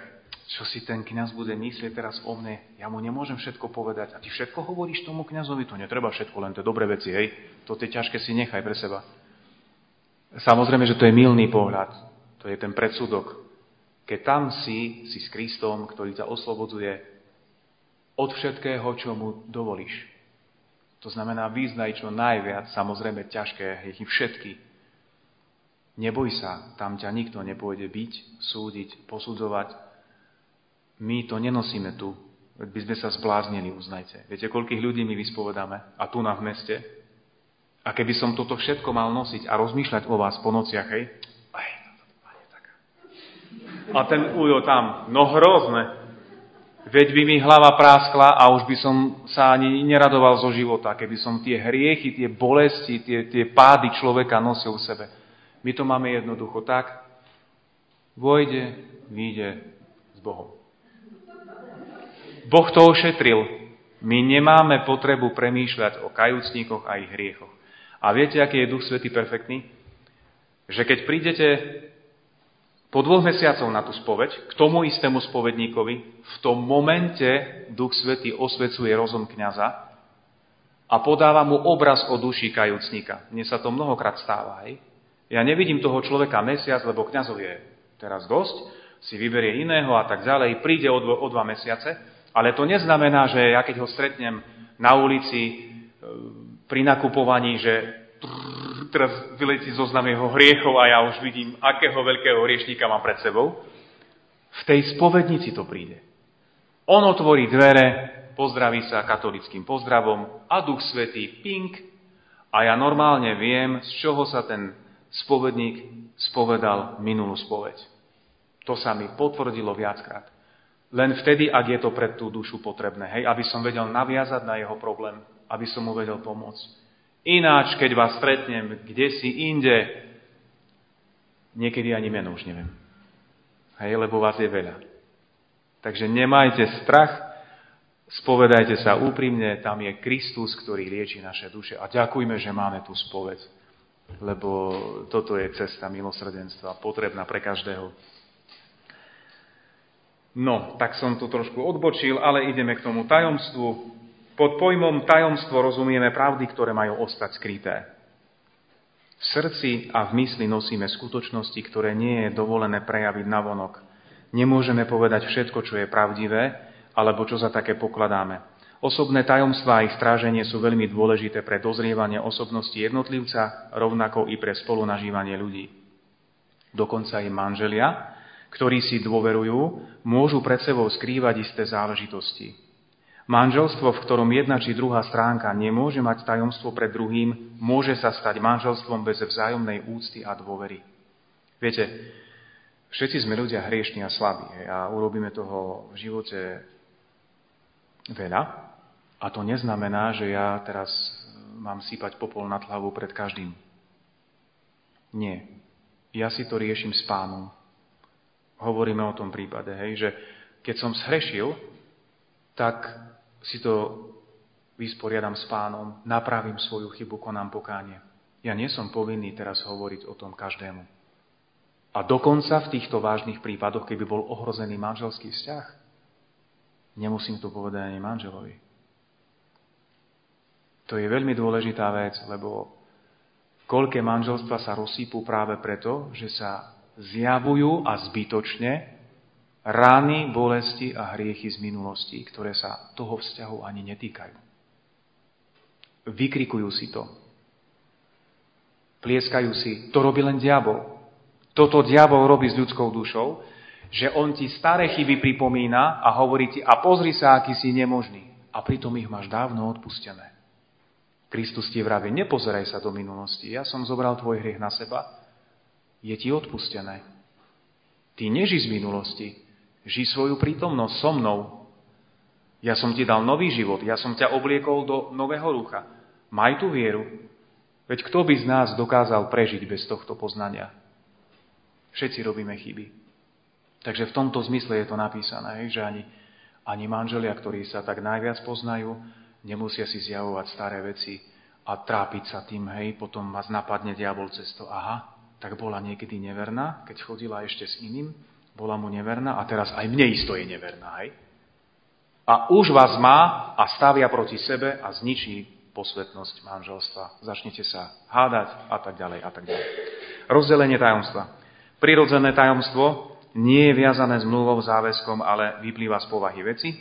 čo si ten kňaz bude myslieť teraz o mne, ja mu nemôžem všetko povedať. A ty všetko hovoríš tomu kňazovi, to netreba všetko, len tie dobré veci, hej. To tie ťažké si nechaj pre seba. Samozrejme, že to je mylný pohľad. To je ten predsudok. Keď tam si s Kristom, ktorý ťa oslobodzuje od všetkého, čo mu dovolíš. To znamená, vyznaj čo najviac, samozrejme ťažké hriechy, všetky. Neboj sa, tam ťa nikto nepôjde biť, súdiť, posudzovať. My to nenosíme tu. By sme sa zbláznili, uznajte. Viete, koľkých ľudí my vyspovedáme? A tu v meste? A keby som toto všetko mal nosiť a rozmýšľať o vás po nociach, hej? A ten ujo tam, no hrozné. Veď by mi hlava práskla a už by som sa ani neradoval zo života, keby som tie hriechy, tie bolesti, tie pády človeka nosil v sebe. My to máme jednoducho tak. Vojde, vyjde s Bohom. Boh to ošetril. My nemáme potrebu premýšľať o kajúcníkoch a ich hriechoch. A viete, aký je Duch Svätý perfektný? Že keď prídete po 2 mesiacov na tú spoveď, k tomu istému spovedníkovi, v tom momente Duch Svätý osvecuje rozum kňaza a podáva mu obraz o duši kajúcníka. Mne sa to mnohokrát stáva, hej? Ja nevidím toho človeka mesiac, lebo kňazov je teraz dosť, si vyberie iného a tak ďalej, príde o 2 mesiace, ale to neznamená, že ja keď ho stretnem na ulici pri nakupovaní, že teraz vyletí zoznam jeho hriechov a ja už vidím, akého veľkého hriešníka mám pred sebou. V tej spovednici to príde. On otvorí dvere, pozdraví sa katolickým pozdravom a Duch Svätý ping a ja normálne viem, z čoho sa ten spovedník spovedal minulú spoveď. To sa mi potvrdilo viackrát. Len vtedy, ak je to pre tú dušu potrebné, hej, aby som vedel naviazať na jeho problém, aby som mu vedel pomôcť. Ináč, keď vás stretnem kdesi inde, niekedy ani meno už neviem. Hej, lebo vás je veľa. Takže nemajte strach, spovedajte sa úprimne, tam je Kristus, ktorý lieči naše duše. A ďakujme, že máme tú spoveď, lebo toto je cesta milosrdenstva, potrebná pre každého. No, tak som tu trošku odbočil, ale ideme k tomu tajomstvu. Pod pojmom tajomstvo rozumieme pravdy, ktoré majú ostať skryté. V srdci a v mysli nosíme skutočnosti, ktoré nie je dovolené prejaviť navonok. Nemôžeme povedať všetko, čo je pravdivé, alebo čo za také pokladáme. Osobné tajomstvá a ich stráženie sú veľmi dôležité pre dozrievanie osobnosti jednotlivca, rovnako i pre spolunažívanie ľudí. Dokonca i manželia, ktorí si dôverujú, môžu pred sebou skrývať isté záležitosti. Manželstvo, v ktorom jedna či druhá stránka nemôže mať tajomstvo pred druhým, môže sa stať manželstvom bez vzájomnej úcty a dôvery. Viete, všetci sme ľudia hriešni a slabí a urobíme toho v živote veľa. A to neznamená, že ja teraz mám sypať popol nad hlavu pred každým. Nie. Ja si to riešim s Pánom. Hovoríme o tom prípade, hej, že keď som zhrešil, tak si to vysporiadam s Pánom, napravím svoju chybu, konám pokánie. Ja nie som povinný teraz hovoriť o tom každému. A dokonca v týchto vážnych prípadoch, keby bol ohrozený manželský vzťah, nemusím to povedať ani manželovi. To je veľmi dôležitá vec, lebo koľké manželstva sa rozsýpú práve preto, že sa zjavujú a zbytočne rány, bolesti a hriechy z minulosti, ktoré sa toho vzťahu ani netýkajú. Vykrikujú si to. Plieskajú si. To robí len diabol. Toto diabol robí s ľudskou dušou, že on ti staré chyby pripomína a hovorí ti, a pozri sa, aký si nemožný. A pritom ich máš dávno odpustené. Kristus ti vraví, nepozeraj sa do minulosti. Ja som zobral tvoj hriech na seba. Je ti odpustené. Ty neži z minulosti. Žij svoju prítomnosť so mnou. Ja som ti dal nový život. Ja som ťa obliekol do nového rucha. Maj tú vieru. Veď kto by z nás dokázal prežiť bez tohto poznania? Všetci robíme chyby. Takže v tomto zmysle je to napísané, že ani manželia, ktorí sa tak najviac poznajú, nemusia si zjavovať staré veci a trápiť sa tým, hej, potom vás napadne diabol cez to. Aha, tak bola niekedy neverná, keď chodila ešte s iným Bola mu neverná a teraz aj mne isto je neverná, hej? A už vás má a stavia proti sebe a zničí posvetnosť manželstva. Začnete sa hádať a tak ďalej a tak ďalej. Rozdelenie tajomstva. Prirodzené tajomstvo nie je viazané zmluvou, záväzkom, ale vyplýva z povahy veci.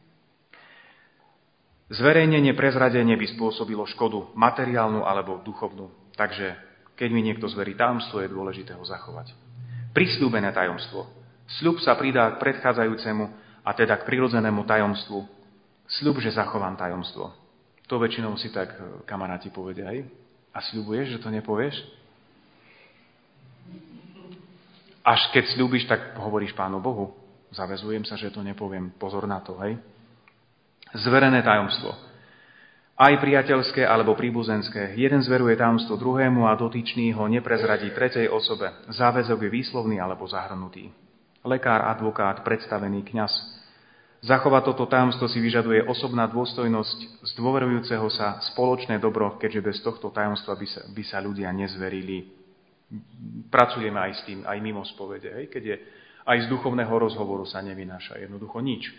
Zverejnenie, prezradenie by spôsobilo škodu materiálnu alebo duchovnú. Takže keď mi niekto zverí tajomstvo, je dôležité ho zachovať. Prisľúbené tajomstvo. Sľub sa pridá k predchádzajúcemu a teda k prirodzenému tajomstvu. Sľub, že zachovám tajomstvo. To väčšinou si tak kamaráti povedia, hej? A sľubuješ, že to nepovieš? Až keď sľúbiš, tak hovoríš Pánu Bohu. Zavezujem sa, že to nepoviem. Pozor na to, hej? Zverené tajomstvo. Aj priateľské alebo príbuzenské. Jeden zveruje tajomstvo druhému a dotyčný ho neprezradí tretej osobe. Záväzok je výslovný alebo zahrnutý. Lekár, advokát, predstavený kňaz. Zachovať toto tajomstvo si vyžaduje osobná dôstojnosť z dôverujúceho sa spoločné dobro, keďže bez tohto tajomstva by sa ľudia nezverili. Pracujeme aj s tým, aj mimo spovede, hej? Keď je aj z duchovného rozhovoru sa nevynáša jednoducho nič.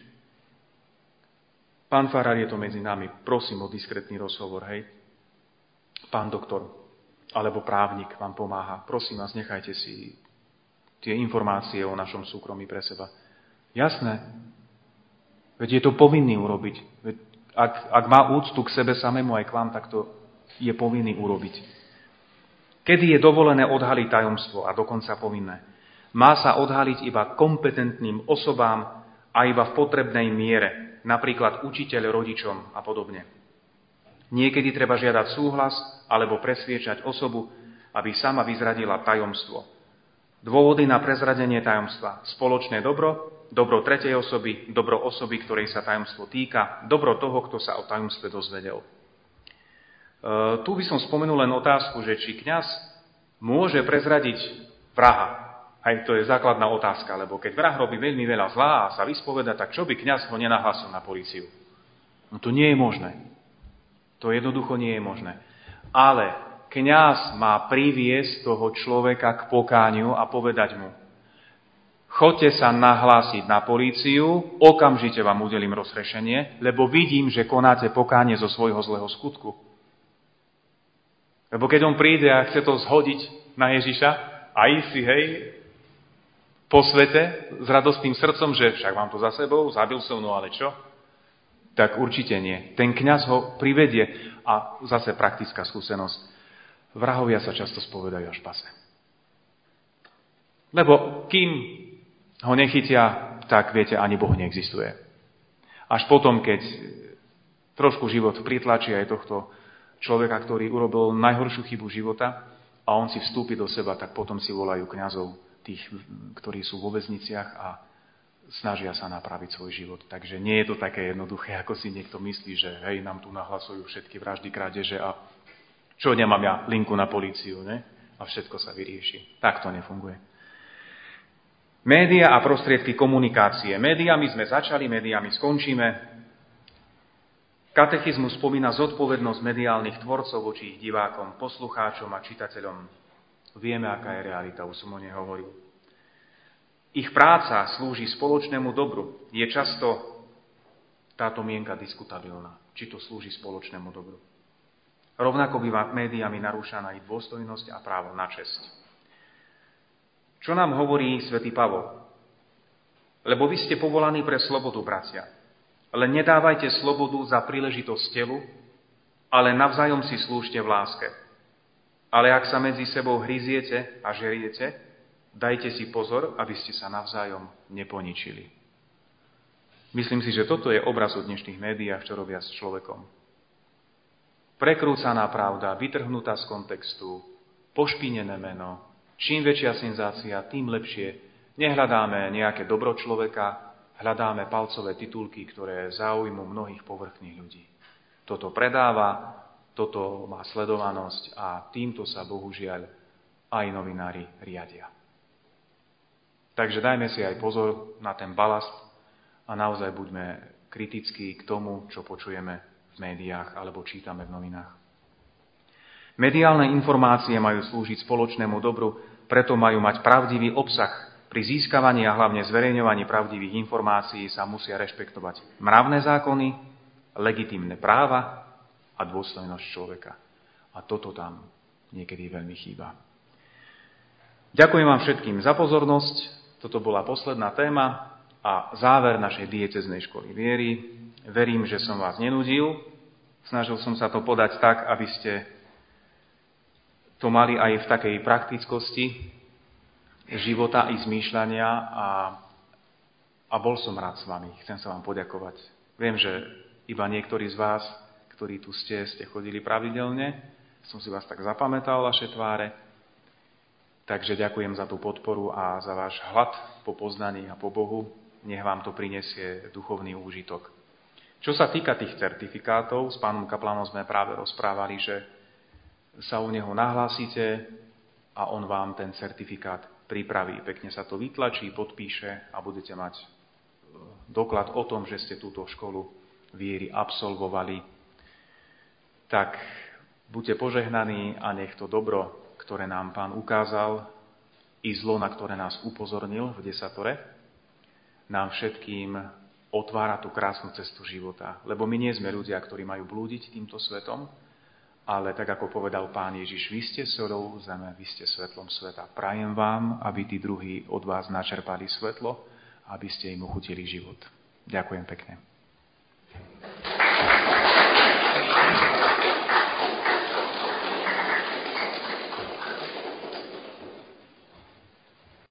Pán farár, je to medzi nami. Prosím o diskrétny rozhovor, hej. Pán doktor, alebo právnik vám pomáha. Prosím vás, nechajte si tie informácie o našom súkromí pre seba. Jasné. Veď je to povinný urobiť. Veď ak má úctu k sebe samému aj k vám, tak to je povinný urobiť. Kedy je dovolené odhaliť tajomstvo a dokonca povinné? Má sa odhaliť iba kompetentným osobám a iba v potrebnej miere. Napríklad učiteľ rodičom a podobne. Niekedy treba žiadať súhlas alebo presviečať osobu, aby sama vyzradila tajomstvo. Dôvody na prezradenie tajomstva. Spoločné dobro, dobro tretej osoby, dobro osoby, ktorej sa tajomstvo týka, dobro toho, kto sa o tajomstve dozvedel. Tu by som spomenul len otázku, že či kňaz môže prezradiť vraha. Aj to je základná otázka, lebo keď vrah robí veľmi veľa zlá a sa vyspoveda, tak čo by kňaz ho nenahlásil na políciu? No to nie je možné. To jednoducho nie je možné. Ale kňaz má priviesť toho človeka k pokániu a povedať mu: choďte sa nahlásiť na políciu, okamžite vám udelím rozhrešenie, lebo vidím, že konáte pokánie zo svojho zlého skutku. Lebo keď on príde a chce to zhodiť na Ježiša a ísť si, hej, po svete s radostným srdcom, že však mám to za sebou, zabil som, no ale čo? Tak určite nie. Ten kňaz ho privedie. A zase praktická skúsenosť. Vrahovia sa často spovedajú až pase. Lebo kým ho nechytia, tak viete, ani Boh neexistuje. Až potom, keď trošku život pritlačí aj tohto človeka, ktorý urobil najhoršiu chybu života a on si vstúpi do seba, tak potom si volajú kňazov, tých, ktorí sú vo väzniciach a snažia sa napraviť svoj život. Takže nie je to také jednoduché, ako si niekto myslí, že hej, nám tu nahlasujú všetky vraždy, krádeže a čo, nemám ja linku na políciu, ne? A všetko sa vyrieši. Tak to nefunguje. Média a prostriedky komunikácie. Médiami sme začali, médiami skončíme. Katechizmus spomína zodpovednosť mediálnych tvorcov voči ich divákom, poslucháčom a čitateľom. Vieme, aká je realita, už som o nej hovoril. Ich práca slúži spoločnému dobru. Je často táto mienka diskutabilná, či to slúži spoločnému dobru. Rovnako býva médiami narúšaná ich dôstojnosť a právo na česť. Čo nám hovorí svätý Pavol? Lebo vy ste povolaní pre slobodu, bratia. Len nedávajte slobodu za príležitosť telu, ale navzájom si slúžte v láske. Ale ak sa medzi sebou hryziete a žeriete, dajte si pozor, aby ste sa navzájom neponičili. Myslím si, že toto je obraz o dnešných médiách, čo robia s človekom. Prekrúcaná pravda, vytrhnutá z kontextu, pošpinené meno. Čím väčšia senzácia, tým lepšie. Nehľadáme nejaké dobro človeka, hľadáme palcové titulky, ktoré zaujmú mnohých povrchných ľudí. Toto predáva, toto má sledovanosť a týmto sa bohužiaľ aj novinári riadia. Takže dajme si aj pozor na ten balast a naozaj buďme kritickí k tomu, čo počujeme v médiách alebo čítame v novinách. Mediálne informácie majú slúžiť spoločnému dobru, preto majú mať pravdivý obsah, Pri získavaní a hlavne zverejňovaní pravdivých informácií sa musia rešpektovať mravné zákony, legitímne práva a dôstojnosť človeka. A toto tam niekedy veľmi chýba. Ďakujem vám všetkým za pozornosť. Toto bola posledná téma a záver našej diecéznej školy viery. Verím, že som vás nenudil. Snažil som sa to podať tak, aby ste to mali aj v takej praktickosti života i zmýšľania a bol som rád s vami. Chcem sa vám poďakovať. Viem, že iba niektorí z vás, ktorí tu ste chodili pravidelne. Som si vás tak zapamätal, vaše tváre. Takže ďakujem za tú podporu a za váš hlad po poznaní a po Bohu. Nech vám to prinesie duchovný úžitok. Čo sa týka tých certifikátov, s pánom kaplanom sme práve rozprávali, že sa u neho nahlásite a on vám ten certifikát pripraví. Pekne sa to vytlačí, podpíše a budete mať doklad o tom, že ste túto školu viery absolvovali. Tak buďte požehnaní a nech to dobro, ktoré nám Pán ukázal, i zlo, na ktoré nás upozornil v desatore, nám všetkým otvára tú krásnu cestu života. Lebo my nie sme ľudia, ktorí majú blúdiť týmto svetom, ale tak ako povedal Pán Ježiš, vy ste soľou zeme, vy ste svetlom sveta. Prajem vám, aby tí druhí od vás načerpali svetlo, aby ste im uchutili život. Ďakujem pekne.